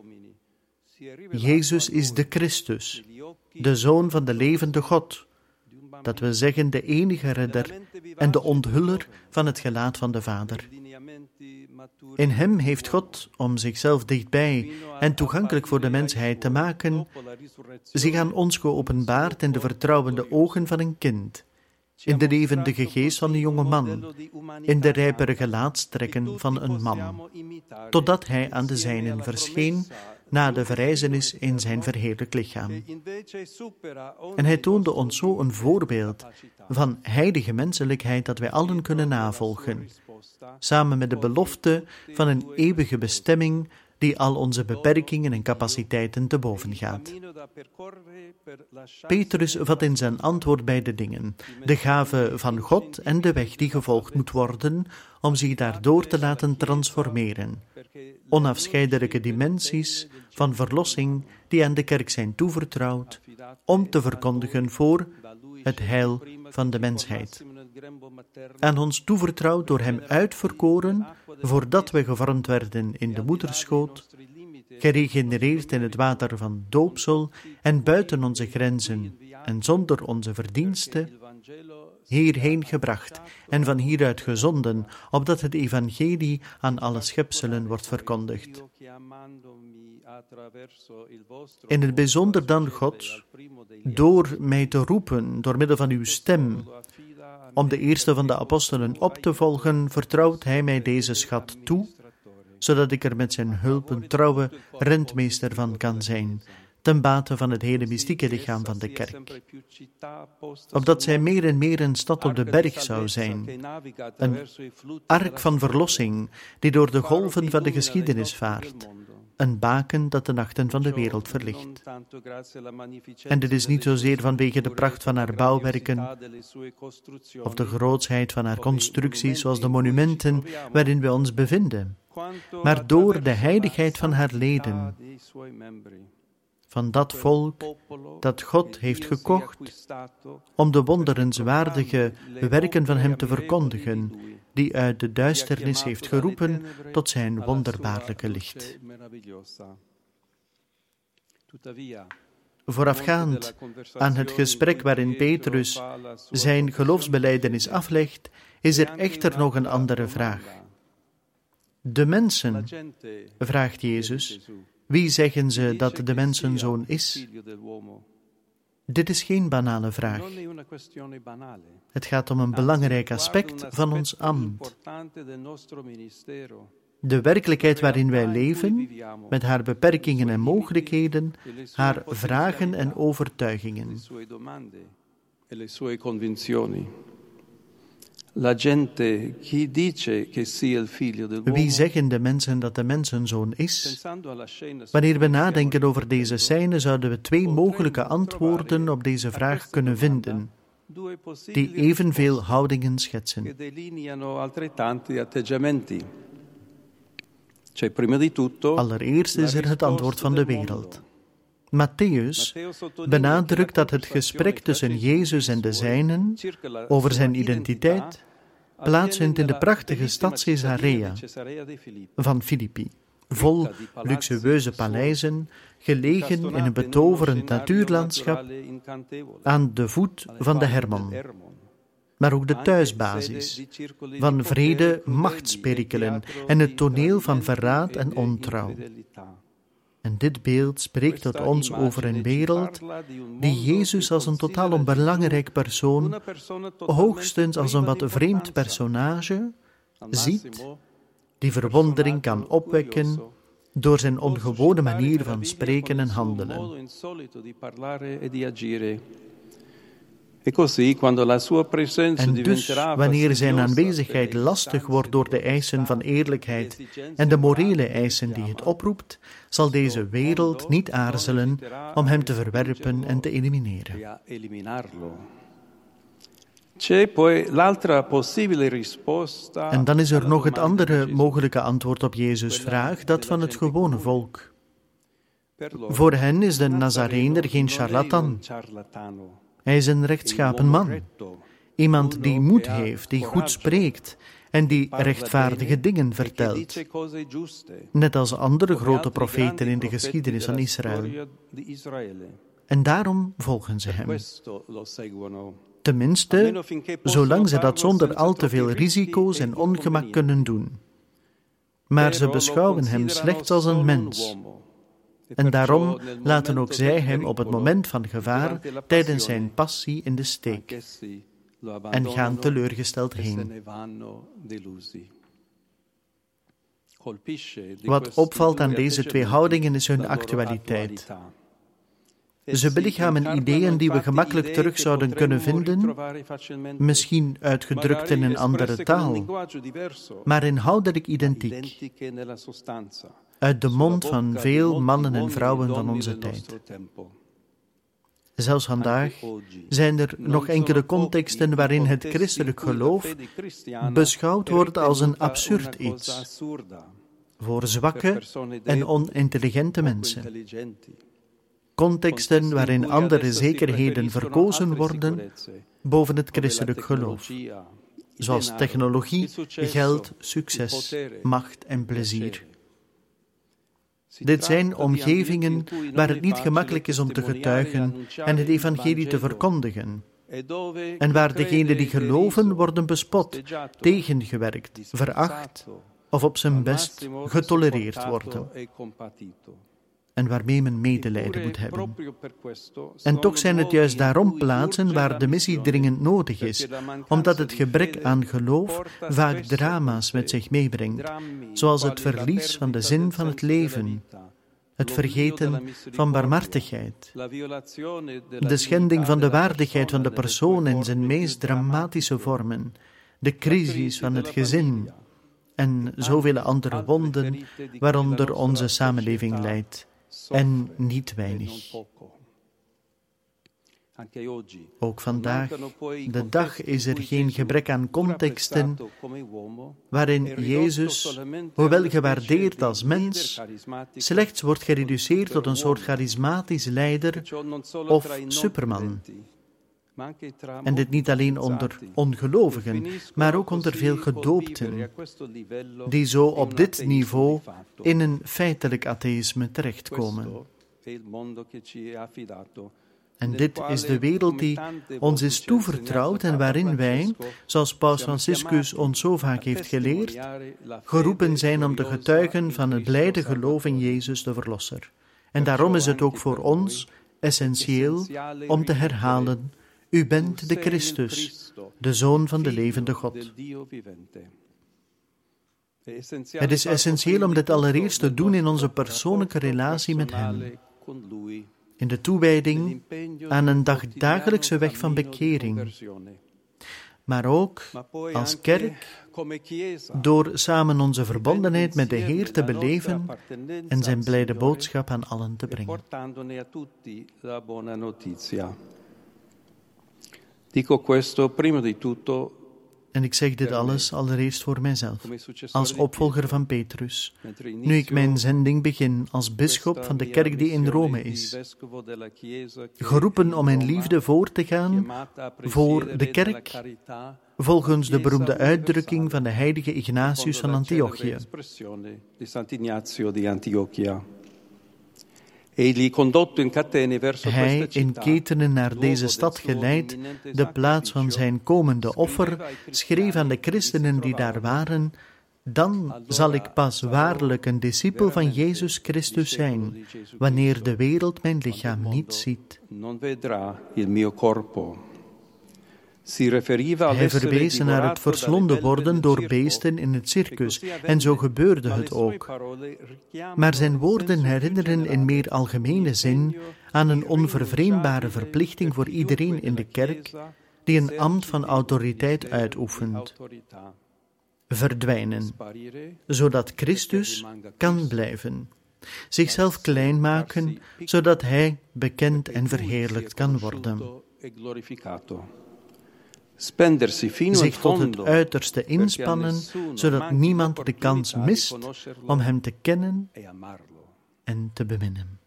[SPEAKER 2] Jezus is de Christus, de Zoon van de levende God, dat we zeggen de enige redder en de onthuller van het gelaat van de Vader. In hem heeft God, om zichzelf dichtbij en toegankelijk voor de mensheid te maken, zich aan ons geopenbaard in de vertrouwende ogen van een kind, in de levendige geest van een jonge man, in de rijpere gelaatstrekken van een man, totdat hij aan de zijnen verscheen na de verrijzenis in zijn verheerlijk lichaam. En hij toonde ons zo een voorbeeld van heilige menselijkheid dat wij allen kunnen navolgen, samen met de belofte van een eeuwige bestemming die al onze beperkingen en capaciteiten te boven gaat. Petrus vat in zijn antwoord beide dingen, de gave van God en de weg die gevolgd moet worden om zich daardoor te laten transformeren. Onafscheidelijke dimensies van verlossing die aan de kerk zijn toevertrouwd om te verkondigen voor het heil van de mensheid. Aan ons toevertrouwd door hem uitverkoren, voordat we gevormd werden in de moederschoot, geregenereerd in het water van doopsel en buiten onze grenzen en zonder onze verdiensten, hierheen gebracht en van hieruit gezonden, opdat het evangelie aan alle schepselen wordt verkondigd. In het bijzonder dan God, door mij te roepen, door middel van uw stem, om de eerste van de apostelen op te volgen, vertrouwt hij mij deze schat toe, zodat ik er met zijn hulp een trouwe rentmeester van kan zijn, ten bate van het hele mystieke lichaam van de kerk. Opdat zij meer en meer een stad op de berg zou zijn, een ark van verlossing die door de golven van de geschiedenis vaart, een baken dat de nachten van de wereld verlicht. En dit is niet zozeer vanwege de pracht van haar bouwwerken of de grootsheid van haar constructies zoals de monumenten waarin we ons bevinden, maar door de heiligheid van haar leden, van dat volk dat God heeft gekocht om de wonderenswaardige werken van hem te verkondigen, die uit de duisternis heeft geroepen tot zijn wonderbaarlijke licht. Voorafgaand aan het gesprek waarin Petrus zijn geloofsbelijdenis aflegt, is er echter nog een andere vraag. De mensen, vraagt Jezus, wie zeggen ze dat de mensenzoon is? Dit is geen banale vraag. Het gaat om een belangrijk aspect van ons ambt. De werkelijkheid waarin wij leven, met haar beperkingen en mogelijkheden, haar vragen en overtuigingen. Wie zeggen de mensen dat de mensenzoon is? Wanneer we nadenken over deze scène, zouden we twee mogelijke antwoorden op deze vraag kunnen vinden, die evenveel houdingen schetsen. Allereerst is er het antwoord van de wereld. Matthäus benadrukt dat het gesprek tussen Jezus en de zijnen over zijn identiteit plaatsvindt in de prachtige stad Caesarea van Filippi, vol luxueuze paleizen, gelegen in een betoverend natuurlandschap aan de voet van de Hermon, maar ook de thuisbasis van wrede machtsperikelen en het toneel van verraad en ontrouw. En dit beeld spreekt tot ons over een wereld die Jezus als een totaal onbelangrijk persoon, hoogstens als een wat vreemd personage, ziet, die verwondering kan opwekken door zijn ongewone manier van spreken en handelen. En dus, wanneer zijn aanwezigheid lastig wordt door de eisen van eerlijkheid en de morele eisen die het oproept, zal deze wereld niet aarzelen om hem te verwerpen en te elimineren. En dan is er nog het andere mogelijke antwoord op Jezus' vraag, dat van het gewone volk. Voor hen is de Nazarener geen charlatan. Hij is een rechtschapen man. Iemand die moed heeft, die goed spreekt en die rechtvaardige dingen vertelt. Net als andere grote profeten in de geschiedenis van Israël. En daarom volgen ze hem. Tenminste, zolang ze dat zonder al te veel risico's en ongemak kunnen doen. Maar ze beschouwen hem slechts als een mens. En daarom laten ook zij hem op het moment van gevaar tijdens zijn passie in de steek en gaan teleurgesteld heen. Wat opvalt aan deze twee houdingen is hun actualiteit. Ze belichamen ideeën die we gemakkelijk terug zouden kunnen vinden, misschien uitgedrukt in een andere taal, maar inhoudelijk identiek, uit de mond van veel mannen en vrouwen van onze tijd. Zelfs vandaag zijn er nog enkele contexten waarin het christelijk geloof beschouwd wordt als een absurd iets, voor zwakke en onintelligente mensen. Contexten waarin andere zekerheden verkozen worden boven het christelijk geloof, zoals technologie, geld, succes, macht en plezier. Dit zijn omgevingen waar het niet gemakkelijk is om te getuigen en het evangelie te verkondigen, en waar degenen die geloven worden bespot, tegengewerkt, veracht of op zijn best getolereerd worden, en waarmee men medelijden moet hebben. En toch zijn het juist daarom plaatsen waar de missie dringend nodig is, omdat het gebrek aan geloof vaak drama's met zich meebrengt, zoals het verlies van de zin van het leven, het vergeten van barmhartigheid, de schending van de waardigheid van de persoon in zijn meest dramatische vormen, de crisis van het gezin en zoveel andere wonden waaronder onze samenleving lijdt. En niet weinig. Ook vandaag, de dag, is er geen gebrek aan contexten waarin Jezus, hoewel gewaardeerd als mens, slechts wordt gereduceerd tot een soort charismatisch leider of superman. En dit niet alleen onder ongelovigen, maar ook onder veel gedoopten, die zo op dit niveau in een feitelijk atheïsme terechtkomen. En dit is de wereld die ons is toevertrouwd en waarin wij, zoals Paus Franciscus ons zo vaak heeft geleerd, geroepen zijn om te getuigen van het blijde geloof in Jezus de Verlosser. En daarom is het ook voor ons essentieel om te herhalen: U bent de Christus, de Zoon van de levende God. Het is essentieel om dit allereerst te doen in onze persoonlijke relatie met Hem, in de toewijding aan een dagdagelijkse weg van bekering, maar ook als kerk door samen onze verbondenheid met de Heer te beleven en zijn blijde boodschap aan allen te brengen.
[SPEAKER 6] Dico questo prima di tutto.
[SPEAKER 2] En ik zeg dit alles allereerst voor mijzelf, als opvolger van Petrus, nu ik mijn zending begin als bisschop van de kerk die in Rome is, geroepen om in liefde voor te gaan voor de kerk, volgens de beroemde uitdrukking van de heilige Ignatius van Antiochië. Hij, in ketenen naar deze stad geleid, de plaats van zijn komende offer, schreef aan de christenen die daar waren: Dan zal ik pas waarlijk een discipel van Jezus Christus zijn, wanneer de wereld mijn lichaam niet ziet. Hij verwees naar het verslonden worden door beesten in het circus, en zo gebeurde het ook. Maar zijn woorden herinneren in meer algemene zin aan een onvervreemdbare verplichting voor iedereen in de kerk die een ambt van autoriteit uitoefent. Verdwijnen, zodat Christus kan blijven. Zichzelf klein maken, zodat Hij bekend en verheerlijkt kan worden. Zich tot het uiterste inspannen, zodat niemand de kans mist om Hem te kennen en te beminnen.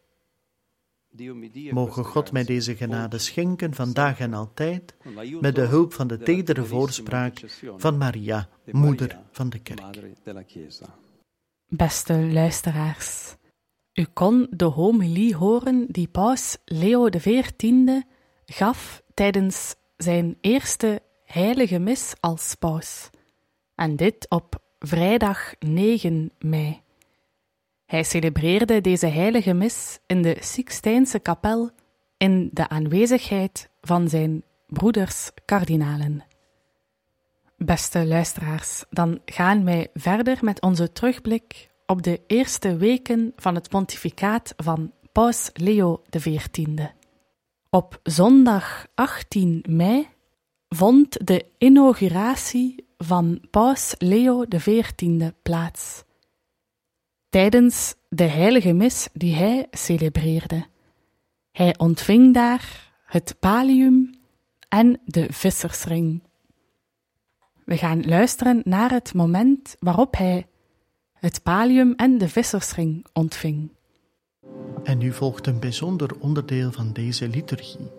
[SPEAKER 2] Mogen God mij deze genade schenken, vandaag en altijd, met de hulp van de tedere voorspraak van Maria, moeder van de kerk.
[SPEAKER 1] Beste luisteraars, u kon de homilie horen die paus Leo de veertiende gaf tijdens zijn eerste heilige mis als paus, en dit op vrijdag negen mei. Hij celebreerde deze heilige mis in de Sixtijnse kapel in de aanwezigheid van zijn broeders kardinalen. Beste luisteraars, dan gaan wij verder met onze terugblik op de eerste weken van het pontificaat van paus Leo de veertiende. Op zondag achttien mei vond de inauguratie van paus Leo de veertiende plaats, tijdens de heilige mis die hij celebreerde. Hij ontving daar het pallium en de vissersring. We gaan luisteren naar het moment waarop hij het pallium en de vissersring ontving.
[SPEAKER 2] En nu volgt een bijzonder onderdeel van deze liturgie.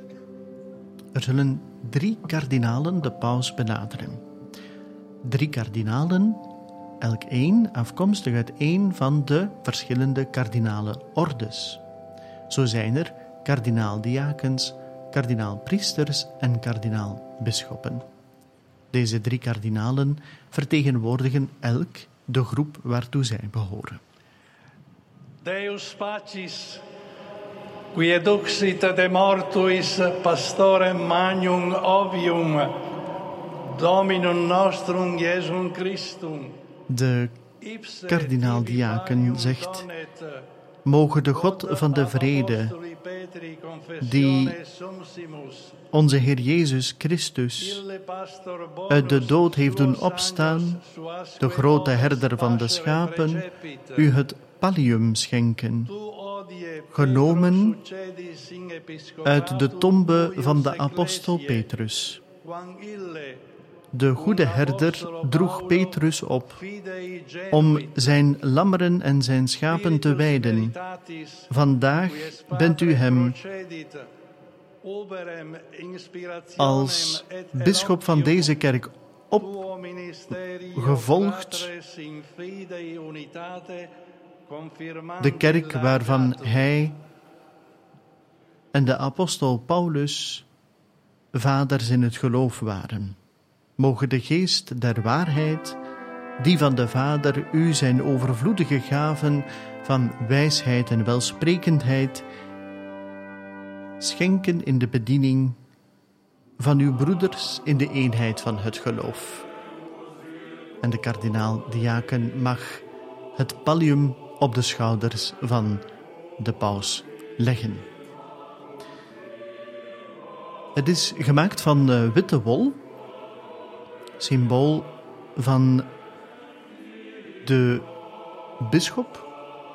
[SPEAKER 2] Er zullen drie kardinalen de paus benaderen. Drie kardinalen, elk één afkomstig uit één van de verschillende kardinale ordes. Zo zijn er kardinaal-diakens, kardinaal-priesters en kardinaal-bisschoppen. Deze drie kardinalen vertegenwoordigen elk de groep waartoe zij behoren.
[SPEAKER 7] Deus pacis, qui eduxit de mortuis pastorem magnum ovium, Dominum nostrum Jesum Christum.
[SPEAKER 2] De kardinaal-diaken zegt: mogen de God van de vrede, die onze Heer Jezus Christus uit de dood heeft doen opstaan, de grote herder van de schapen, u het pallium schenken, genomen uit de tombe van de apostel Petrus. De goede herder droeg Petrus op om zijn lammeren en zijn schapen te weiden. Vandaag bent u hem als bisschop van deze kerk opgevolgd, de kerk waarvan hij en de apostel Paulus vaders in het geloof waren. Mogen de geest der waarheid, die van de Vader, u zijn overvloedige gaven van wijsheid en welsprekendheid schenken in de bediening van uw broeders in de eenheid van het geloof. En de kardinaal-diaken mag het pallium op de schouders van de paus leggen. Het is gemaakt van uh, witte wol, symbool van de bisschop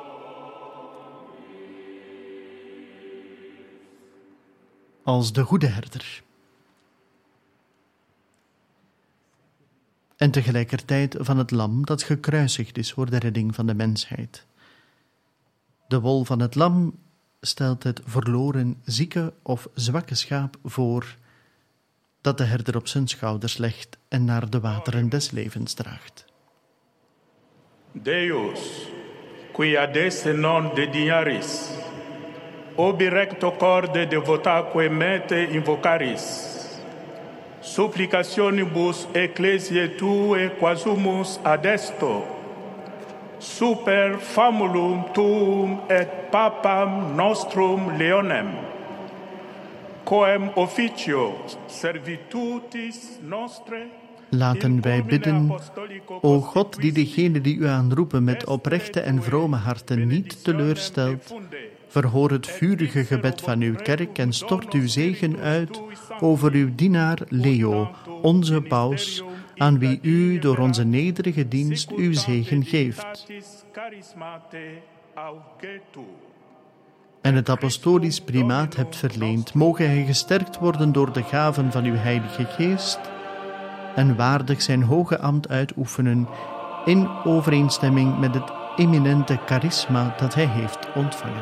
[SPEAKER 2] als de goede herder. En tegelijkertijd van het lam dat gekruisigd is voor de redding van de mensheid. De wol van het lam stelt het verloren, zieke of zwakke schaap voor, dat de herder op zijn schouders legt en naar de wateren des levens draagt.
[SPEAKER 8] Deus, qui adeste non dedignaris, obi recto corde devotaque mete invocaris, supplicationibus ecclesiae tue quasumus adesto, super famulum tuum et papam nostrum Leonem, Quem officio servitutis nostre.
[SPEAKER 2] Laten wij bidden, o God, die degenen die u aanroepen met oprechte en vrome harten niet teleurstelt, verhoor het vurige gebed van uw kerk en stort uw zegen uit over uw dienaar Leo, onze paus, aan wie u door onze nederige dienst uw zegen geeft. En het apostolisch primaat hebt verleend, moge hij gesterkt worden door de gaven van uw heilige geest en waardig zijn hoge ambt uitoefenen in overeenstemming met het eminente charisma dat hij heeft ontvangen.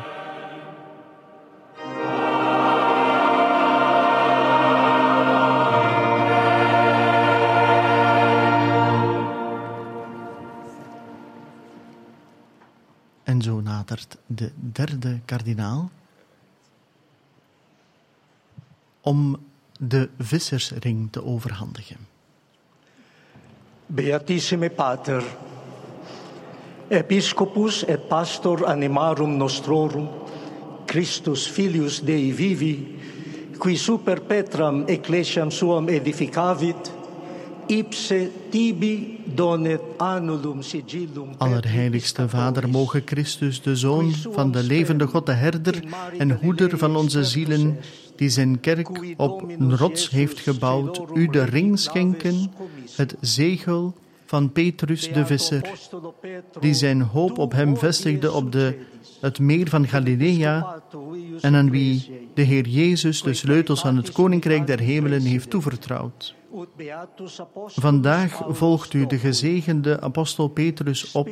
[SPEAKER 2] En zo nadert de derde kardinaal om de vissersring te overhandigen.
[SPEAKER 9] Beatissime Pater, Episcopus et Pastor animarum nostrorum, Christus filius Dei vivi, qui super Petram ecclesiam suam edificavit, ipse tibi donet annulum sigillum.
[SPEAKER 2] Allerheiligste Vader, moge Christus, de Zoon van de levende God, de herder en hoeder van onze zielen, die zijn kerk op een rots heeft gebouwd, u de ring schenken, het zegel van Petrus de visser, die zijn hoop op hem vestigde op de, het meer van Galilea en aan wie de Heer Jezus de sleutels van het Koninkrijk der Hemelen heeft toevertrouwd. Vandaag volgt u de gezegende apostel Petrus op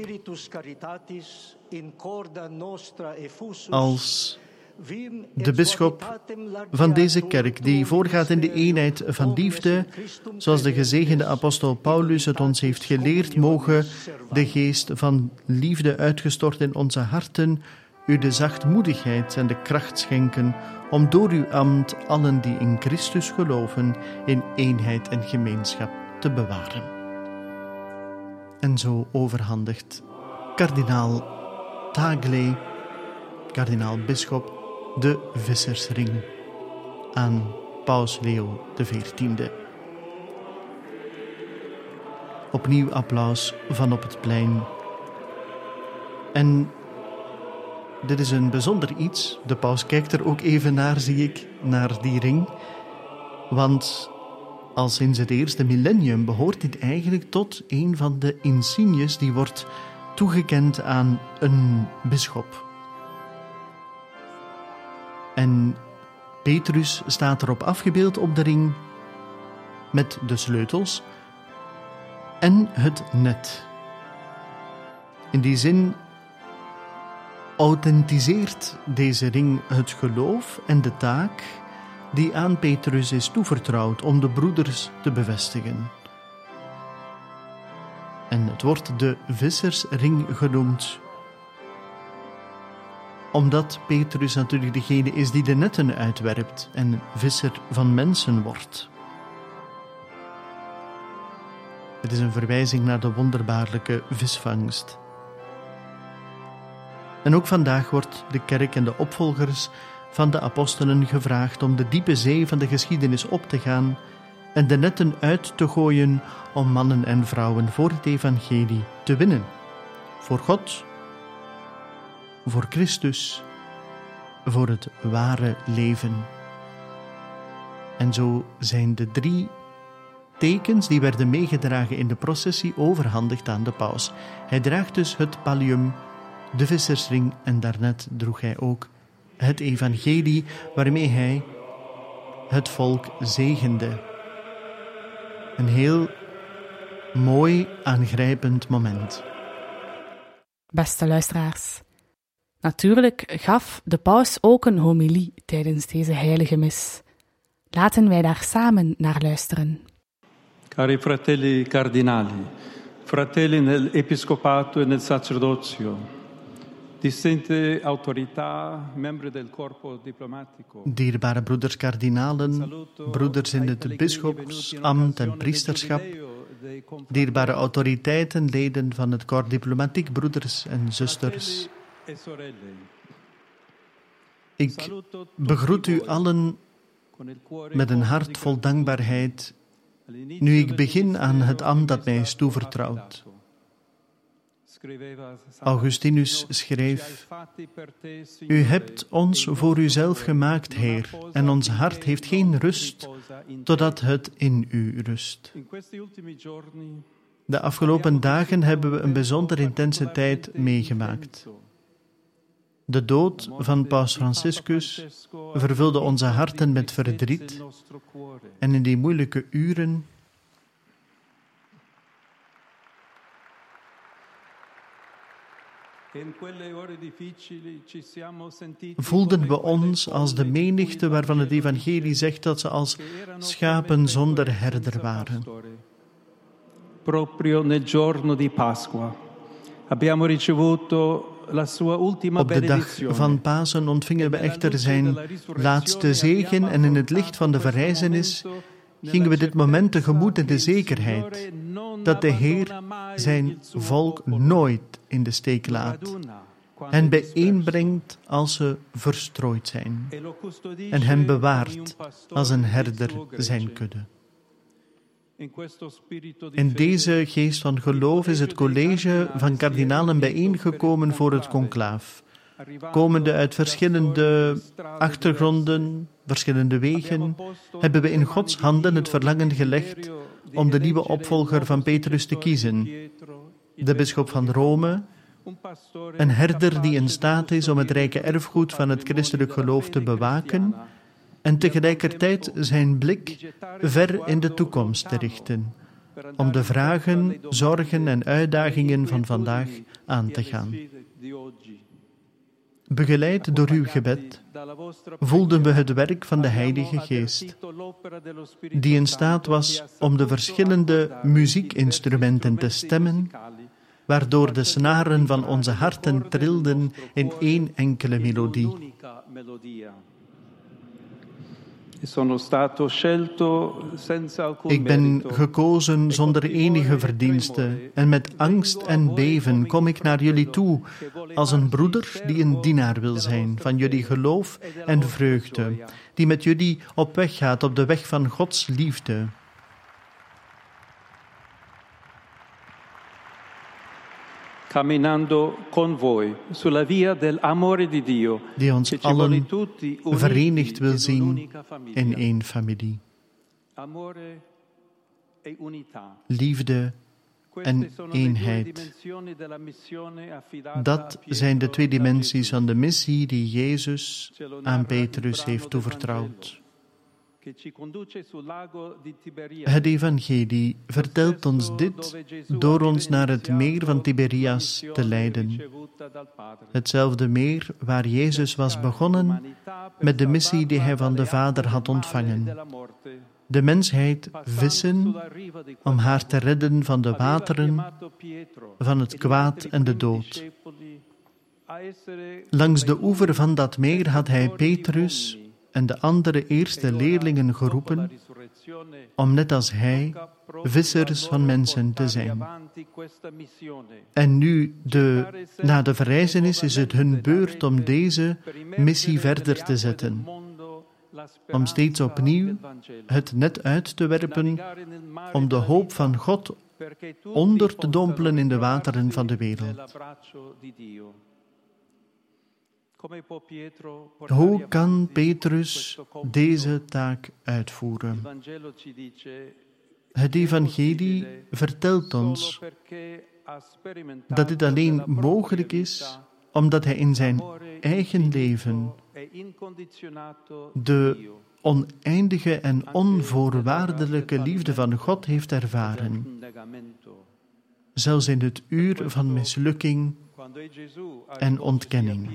[SPEAKER 2] als de bisschop van deze kerk, die voorgaat in de eenheid van liefde, zoals de gezegende apostel Paulus het ons heeft geleerd, mogen de geest van liefde uitgestort in onze harten u de zachtmoedigheid en de kracht schenken om door uw ambt allen die in Christus geloven in eenheid en gemeenschap te bewaren. En zo overhandigt kardinaal Tagle, kardinaal-bisschop, de vissersring aan paus Leo de veertiende. Opnieuw applaus van op het plein. En dit is een bijzonder iets. De paus kijkt er ook even naar, zie ik, naar die ring. Want al sinds het eerste millennium behoort dit eigenlijk tot een van de insignes die wordt toegekend aan een bisschop. En Petrus staat erop afgebeeld op de ring met de sleutels en het net. In die zin authentiseert deze ring het geloof en de taak die aan Petrus is toevertrouwd om de broeders te bevestigen. En het wordt de vissersring genoemd, omdat Petrus natuurlijk degene is die de netten uitwerpt en visser van mensen wordt. Het is een verwijzing naar de wonderbaarlijke visvangst. En ook vandaag wordt de kerk en de opvolgers van de apostelen gevraagd om de diepe zee van de geschiedenis op te gaan en de netten uit te gooien om mannen en vrouwen voor het evangelie te winnen. Voor God, voor Christus, voor het ware leven. En zo zijn de drie tekens die werden meegedragen in de processie overhandigd aan de paus. Hij draagt dus het pallium, de vissersring, en daarnet droeg hij ook het evangelie waarmee hij het volk zegende. Een heel mooi, aangrijpend moment.
[SPEAKER 1] Beste luisteraars, natuurlijk gaf de paus ook een homilie tijdens deze heilige mis. Laten wij daar samen naar luisteren.
[SPEAKER 6] Cari fratelli cardinali, fratelli nell'episcopato e nel sacerdozio, distinte autorità, membri del corpo diplomatico.
[SPEAKER 2] Dierbare broeders kardinalen, broeders in het bisschopsambt en priesterschap, dierbare autoriteiten, leden van het corps diplomatiek, broeders en zusters. Ik begroet u allen met een hart vol dankbaarheid, nu ik begin aan het ambt dat mij is toevertrouwd. Augustinus schreef: U hebt ons voor uzelf gemaakt, Heer, en ons hart heeft geen rust, totdat het in u rust. De afgelopen dagen hebben we een bijzonder intense tijd meegemaakt. De dood van Paus Franciscus vervulde onze harten met verdriet en in die moeilijke uren voelden we ons als de menigte waarvan het evangelie zegt dat ze als schapen zonder herder waren.
[SPEAKER 6] Proprio nel giorno di Pasqua abbiamo ricevuto la sua ultima
[SPEAKER 2] Op de dag
[SPEAKER 6] benedizione.
[SPEAKER 2] van Pasen ontvingen we echter zijn laatste zegen en in het licht van de verrijzenis gingen we dit moment tegemoet in de zekerheid dat de Heer zijn volk nooit in de steek laat en bijeenbrengt als ze verstrooid zijn en hen bewaart als een herder zijn kudde. In deze geest van geloof is het college van kardinalen bijeengekomen voor het conclaaf. Komende uit verschillende achtergronden, verschillende wegen, hebben we in Gods handen het verlangen gelegd om de nieuwe opvolger van Petrus te kiezen, de bisschop van Rome, een herder die in staat is om het rijke erfgoed van het christelijk geloof te bewaken en tegelijkertijd zijn blik ver in de toekomst te richten, om de vragen, zorgen en uitdagingen van vandaag aan te gaan. Begeleid door uw gebed voelden we het werk van de Heilige Geest, die in staat was om de verschillende muziekinstrumenten te stemmen, waardoor de snaren van onze harten trilden in één enkele melodie. Ik ben gekozen zonder enige verdienste en met angst en beven kom ik naar jullie toe als een broeder die een dienaar wil zijn van jullie geloof en vreugde, die met jullie op weg gaat op de weg van Gods liefde.
[SPEAKER 6] Camminando con voi sulla via del amore di Dio,
[SPEAKER 2] die ons allen verenigd wil zien in één familie. Liefde en eenheid. Dat zijn de twee dimensies van de missie die Jezus aan Petrus heeft toevertrouwd. Het evangelie vertelt ons dit door ons naar het meer van Tiberias te leiden. Hetzelfde meer waar Jezus was begonnen met de missie die hij van de Vader had ontvangen. De mensheid vissen om haar te redden van de wateren, van het kwaad en de dood. Langs de oever van dat meer had hij Petrus en de andere eerste leerlingen geroepen om net als hij vissers van mensen te zijn. En nu, de, na de verrijzenis, is het hun beurt om deze missie verder te zetten. Om steeds opnieuw het net uit te werpen om de hoop van God onder te dompelen in de wateren van de wereld. Hoe kan Petrus deze taak uitvoeren? Het evangelie vertelt ons dat dit alleen mogelijk is omdat hij in zijn eigen leven de oneindige en onvoorwaardelijke liefde van God heeft ervaren. Zelfs in het uur van mislukking en ontkenning.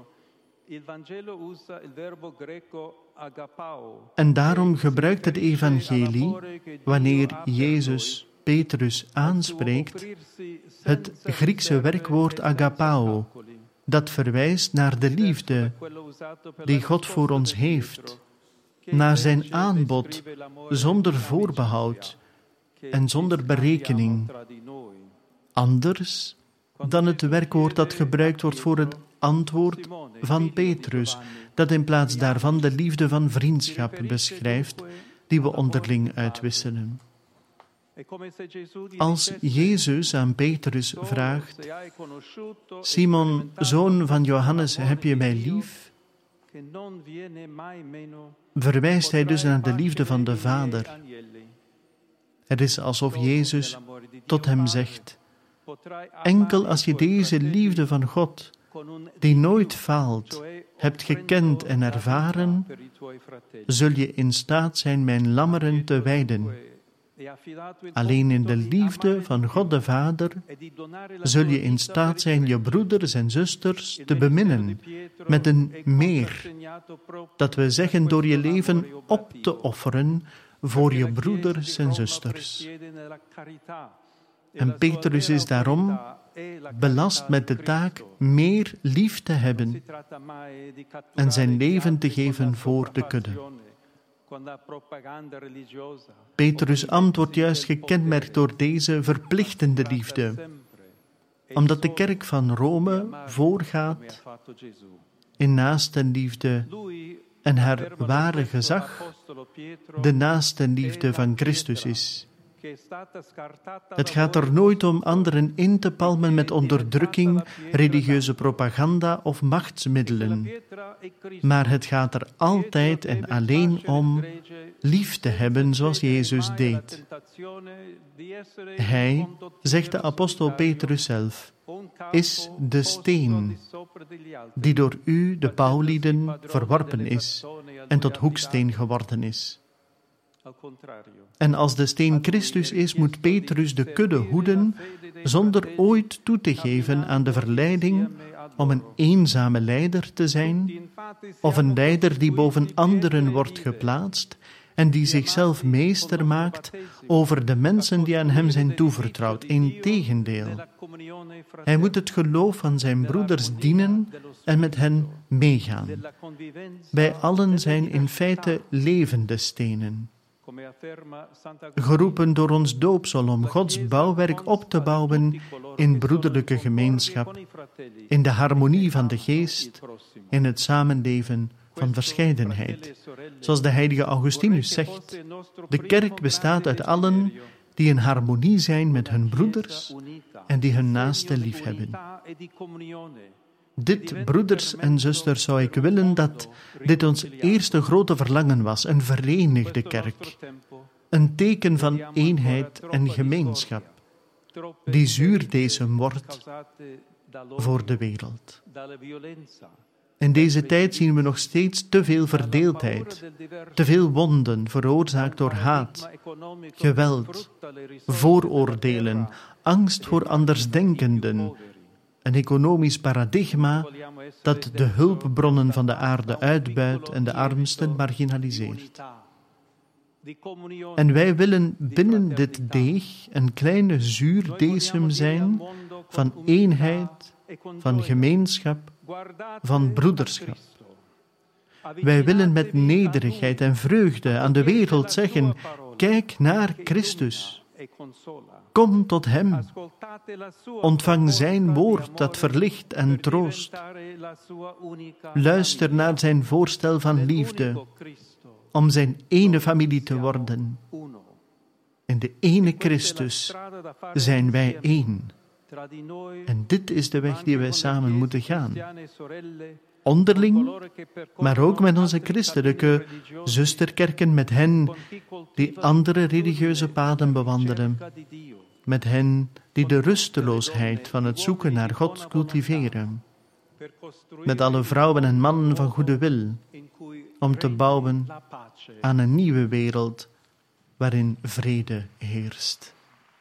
[SPEAKER 2] En daarom gebruikt het evangelie, wanneer Jezus Petrus aanspreekt, het Griekse werkwoord agapao, dat verwijst naar de liefde die God voor ons heeft, naar zijn aanbod zonder voorbehoud en zonder berekening. Anders dan het werkwoord dat gebruikt wordt voor het antwoord van Petrus, dat in plaats daarvan de liefde van vriendschap beschrijft, die we onderling uitwisselen. Als Jezus aan Petrus vraagt: Simon, zoon van Johannes, heb je mij lief? Verwijst hij dus naar de liefde van de Vader. Het is alsof Jezus tot hem zegt: enkel als je deze liefde van God, die nooit faalt, hebt gekend en ervaren, zul je in staat zijn mijn lammeren te weiden. Alleen in de liefde van God de Vader zul je in staat zijn je broeders en zusters te beminnen met een meer, dat we zeggen door je leven op te offeren voor je broeders en zusters. En Petrus is daarom belast met de taak meer lief te hebben en zijn leven te geven voor de kudde. Petrus' antwoord juist gekenmerkt door deze verplichtende liefde, omdat de kerk van Rome voorgaat in naastenliefde en haar ware gezag de naastenliefde van Christus is. Het gaat er nooit om anderen in te palmen met onderdrukking, religieuze propaganda of machtsmiddelen. Maar het gaat er altijd en alleen om lief te hebben zoals Jezus deed. Hij, zegt de apostel Petrus zelf, is de steen die door u, de bouwlieden, verworpen is en tot hoeksteen geworden is. En als de steen Christus is, moet Petrus de kudde hoeden, zonder ooit toe te geven aan de verleiding om een eenzame leider te zijn, of een leider die boven anderen wordt geplaatst en die zichzelf meester maakt over de mensen die aan hem zijn toevertrouwd. Integendeel, hij moet het geloof van zijn broeders dienen en met hen meegaan. Wij allen zijn in feite levende stenen, geroepen door ons doopsel om Gods bouwwerk op te bouwen in broederlijke gemeenschap, in de harmonie van de geest, in het samenleven van verscheidenheid. Zoals de heilige Augustinus zegt, de kerk bestaat uit allen die in harmonie zijn met hun broeders en die hun naaste liefhebben. Dit, broeders en zusters, zou ik willen dat dit ons eerste grote verlangen was, een verenigde kerk, een teken van eenheid en gemeenschap, die zuurdesem wordt voor de wereld. In deze tijd zien we nog steeds te veel verdeeldheid, te veel wonden veroorzaakt door haat, geweld, vooroordelen, angst voor andersdenkenden, een economisch paradigma dat de hulpbronnen van de aarde uitbuit en de armsten marginaliseert. En wij willen binnen dit deeg een kleine zuurdesem zijn van eenheid, van gemeenschap, van broederschap. Wij willen met nederigheid en vreugde aan de wereld zeggen: kijk naar Christus. Kom tot hem. Ontvang zijn woord dat verlicht en troost. Luister naar zijn voorstel van liefde, om zijn ene familie te worden. In de ene Christus zijn wij één. En dit is de weg die wij samen moeten gaan. Onderling, maar ook met onze christelijke zusterkerken, met hen die andere religieuze paden bewandelen, met hen die de rusteloosheid van het zoeken naar God cultiveren, met alle vrouwen en mannen van goede wil, om te bouwen aan een nieuwe wereld waarin vrede heerst.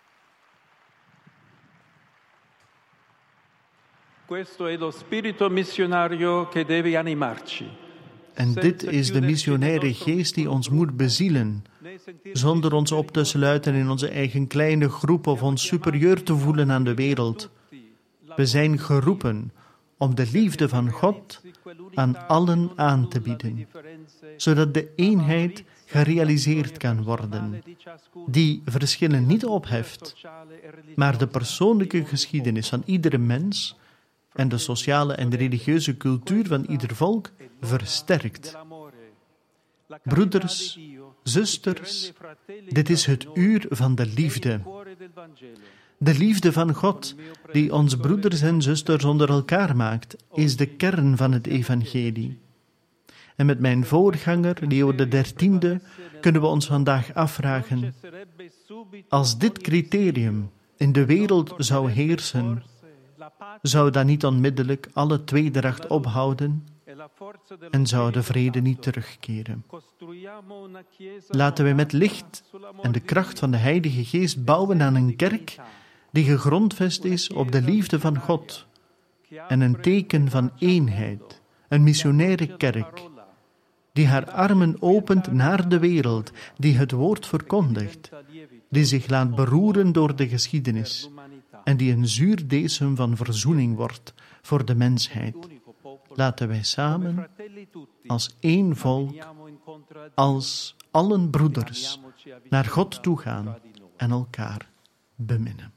[SPEAKER 2] En dit is de missionaire geest die ons moet bezielen, zonder ons op te sluiten in onze eigen kleine groep of ons superieur te voelen aan de wereld. We zijn geroepen om de liefde van God aan allen aan te bieden, zodat de eenheid gerealiseerd kan worden, die verschillen niet opheft, maar de persoonlijke geschiedenis van iedere mens en de sociale en de religieuze cultuur van ieder volk versterkt. Broeders, zusters, dit is het uur van de liefde. De liefde van God, die ons broeders en zusters onder elkaar maakt, is de kern van het evangelie. En met mijn voorganger, Leo de dertiende, kunnen we ons vandaag afvragen: als dit criterium in de wereld zou heersen, zou dan niet onmiddellijk alle tweedracht ophouden en zou de vrede niet terugkeren? Laten wij met licht en de kracht van de Heilige Geest bouwen aan een kerk die gegrondvest is op de liefde van God en een teken van eenheid, een missionaire kerk die haar armen opent naar de wereld, die het woord verkondigt, die zich laat beroeren door de geschiedenis en die een zuurdesem van verzoening wordt voor de mensheid. Laten wij samen, als één volk, als allen broeders, naar God toe gaan en elkaar beminnen.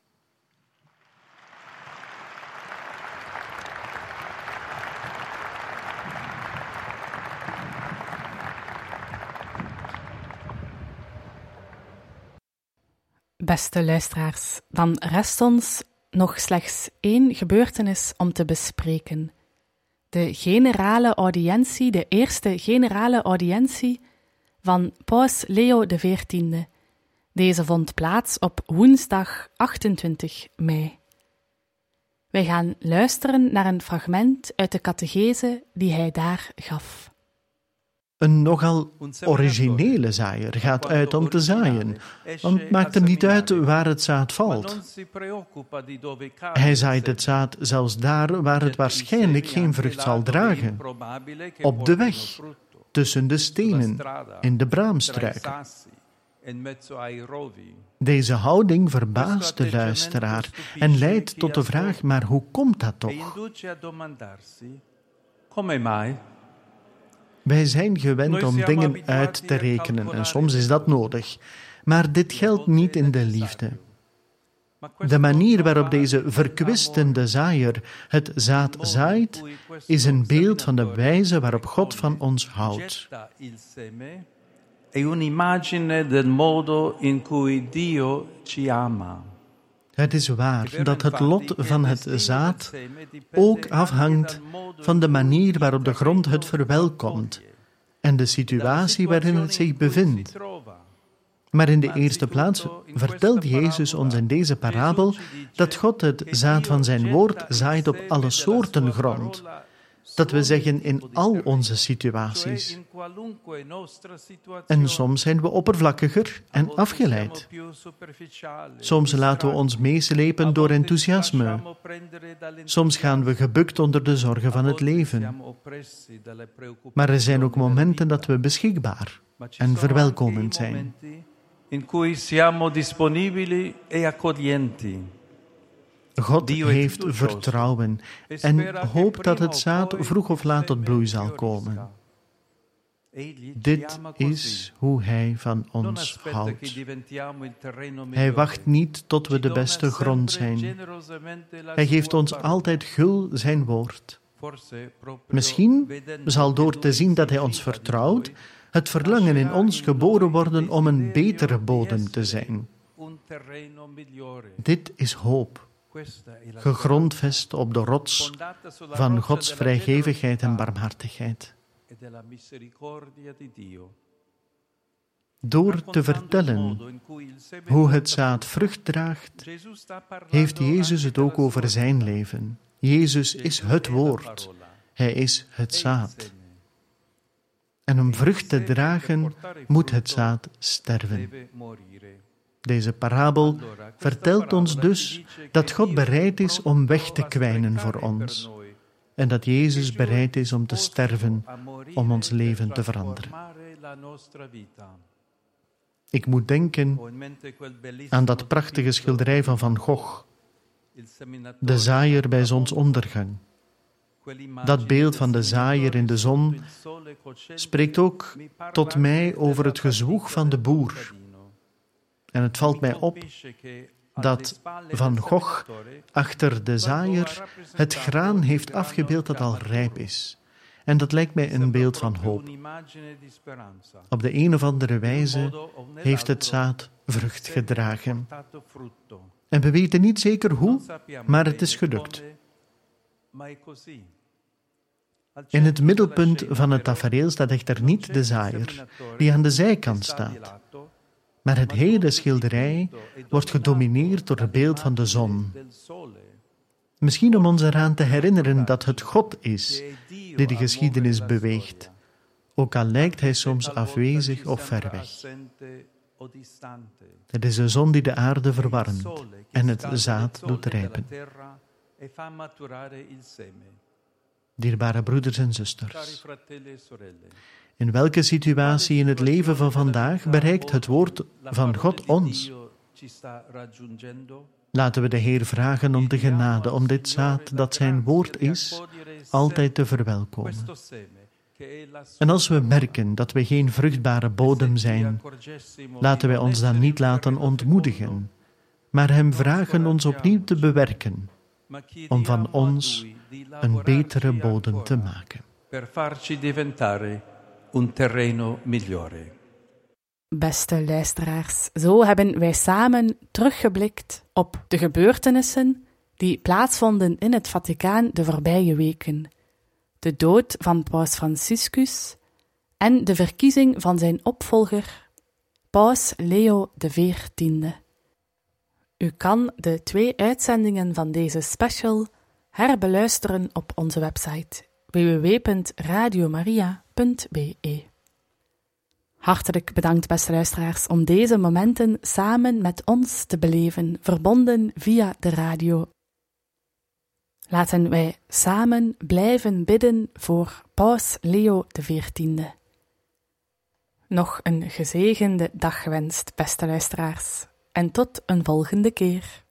[SPEAKER 1] Beste luisteraars, dan rest ons nog slechts één gebeurtenis om te bespreken. De generale audiëntie, de eerste generale audiëntie van Paus Leo de veertiende. Deze vond plaats op woensdag achtentwintig mei. Wij gaan luisteren naar een fragment uit de catechese die hij daar gaf.
[SPEAKER 2] Een nogal originele zaaier gaat uit om te zaaien, want het maakt hem niet uit waar het zaad valt. Hij zaait het zaad zelfs daar waar het waarschijnlijk geen vrucht zal dragen, op de weg, tussen de stenen, in de braamstruiken. Deze houding verbaast de luisteraar en leidt tot de vraag: maar hoe komt dat toch? Wij zijn gewend om dingen uit te rekenen en soms is dat nodig. Maar dit geldt niet in de liefde. De manier waarop deze verkwistende zaaier het zaad zaait, is een beeld van de wijze waarop God van ons houdt. Het is waar dat het lot van het zaad ook afhangt van de manier waarop de grond het verwelkomt en de situatie waarin het zich bevindt. Maar in de eerste plaats vertelt Jezus ons in deze parabel dat God het zaad van zijn woord zaait op alle soorten grond. Dat we zeggen in al onze situaties. En soms zijn we oppervlakkiger en afgeleid. Soms laten we ons meeslepen door enthousiasme. Soms gaan we gebukt onder de zorgen van het leven. Maar er zijn ook momenten dat we beschikbaar en verwelkomend zijn. God heeft vertrouwen en hoopt dat het zaad vroeg of laat tot bloei zal komen. Dit is hoe Hij van ons houdt. Hij wacht niet tot we de beste grond zijn. Hij geeft ons altijd gul zijn woord. Misschien zal door te zien dat Hij ons vertrouwt, het verlangen in ons geboren worden om een betere bodem te zijn. Dit is hoop, gegrondvest op de rots van Gods vrijgevigheid en barmhartigheid. Door te vertellen hoe het zaad vrucht draagt, heeft Jezus het ook over zijn leven. Jezus is het woord. Hij is het zaad. En om vrucht te dragen, moet het zaad sterven. Deze parabel vertelt ons dus dat God bereid is om weg te kwijnen voor ons. En dat Jezus bereid is om te sterven, om ons leven te veranderen. Ik moet denken aan dat prachtige schilderij van Van Gogh, de zaaier bij zonsondergang. Dat beeld van de zaaier in de zon spreekt ook tot mij over het gezwoeg van de boer. En het valt mij op dat Van Gogh achter de zaaier het graan heeft afgebeeld dat al rijp is. En dat lijkt mij een beeld van hoop. Op de een of andere wijze heeft het zaad vrucht gedragen. En we weten niet zeker hoe, maar het is gelukt. In het middelpunt van het tafereel staat echter niet de zaaier, die aan de zijkant staat. Maar het hele schilderij wordt gedomineerd door het beeld van de zon. Misschien om ons eraan te herinneren dat het God is die de geschiedenis beweegt, ook al lijkt hij soms afwezig of ver weg. Het is de zon die de aarde verwarmt en het zaad doet rijpen. Dierbare broeders en zusters, in welke situatie in het leven van vandaag bereikt het woord van God ons? Laten we de Heer vragen om de genade, om dit zaad dat zijn woord is, altijd te verwelkomen. En als we merken dat we geen vruchtbare bodem zijn, laten wij ons dan niet laten ontmoedigen, maar hem vragen ons opnieuw te bewerken, om van ons een betere bodem te maken.
[SPEAKER 10] Per farci diventare un terreno migliore.
[SPEAKER 1] Beste luisteraars, zo hebben wij samen teruggeblikt op de gebeurtenissen die plaatsvonden in het Vaticaan de voorbije weken. De dood van Paus Franciscus en de verkiezing van zijn opvolger, Paus Leo de veertiende. U kan de twee uitzendingen van deze special herbeluisteren op onze website w w w punt radio maria punt b e. Hartelijk bedankt, beste luisteraars, om deze momenten samen met ons te beleven, verbonden via de radio. Laten wij samen blijven bidden voor Paus Leo de veertiende. Nog een gezegende dag gewenst, beste luisteraars, en tot een volgende keer.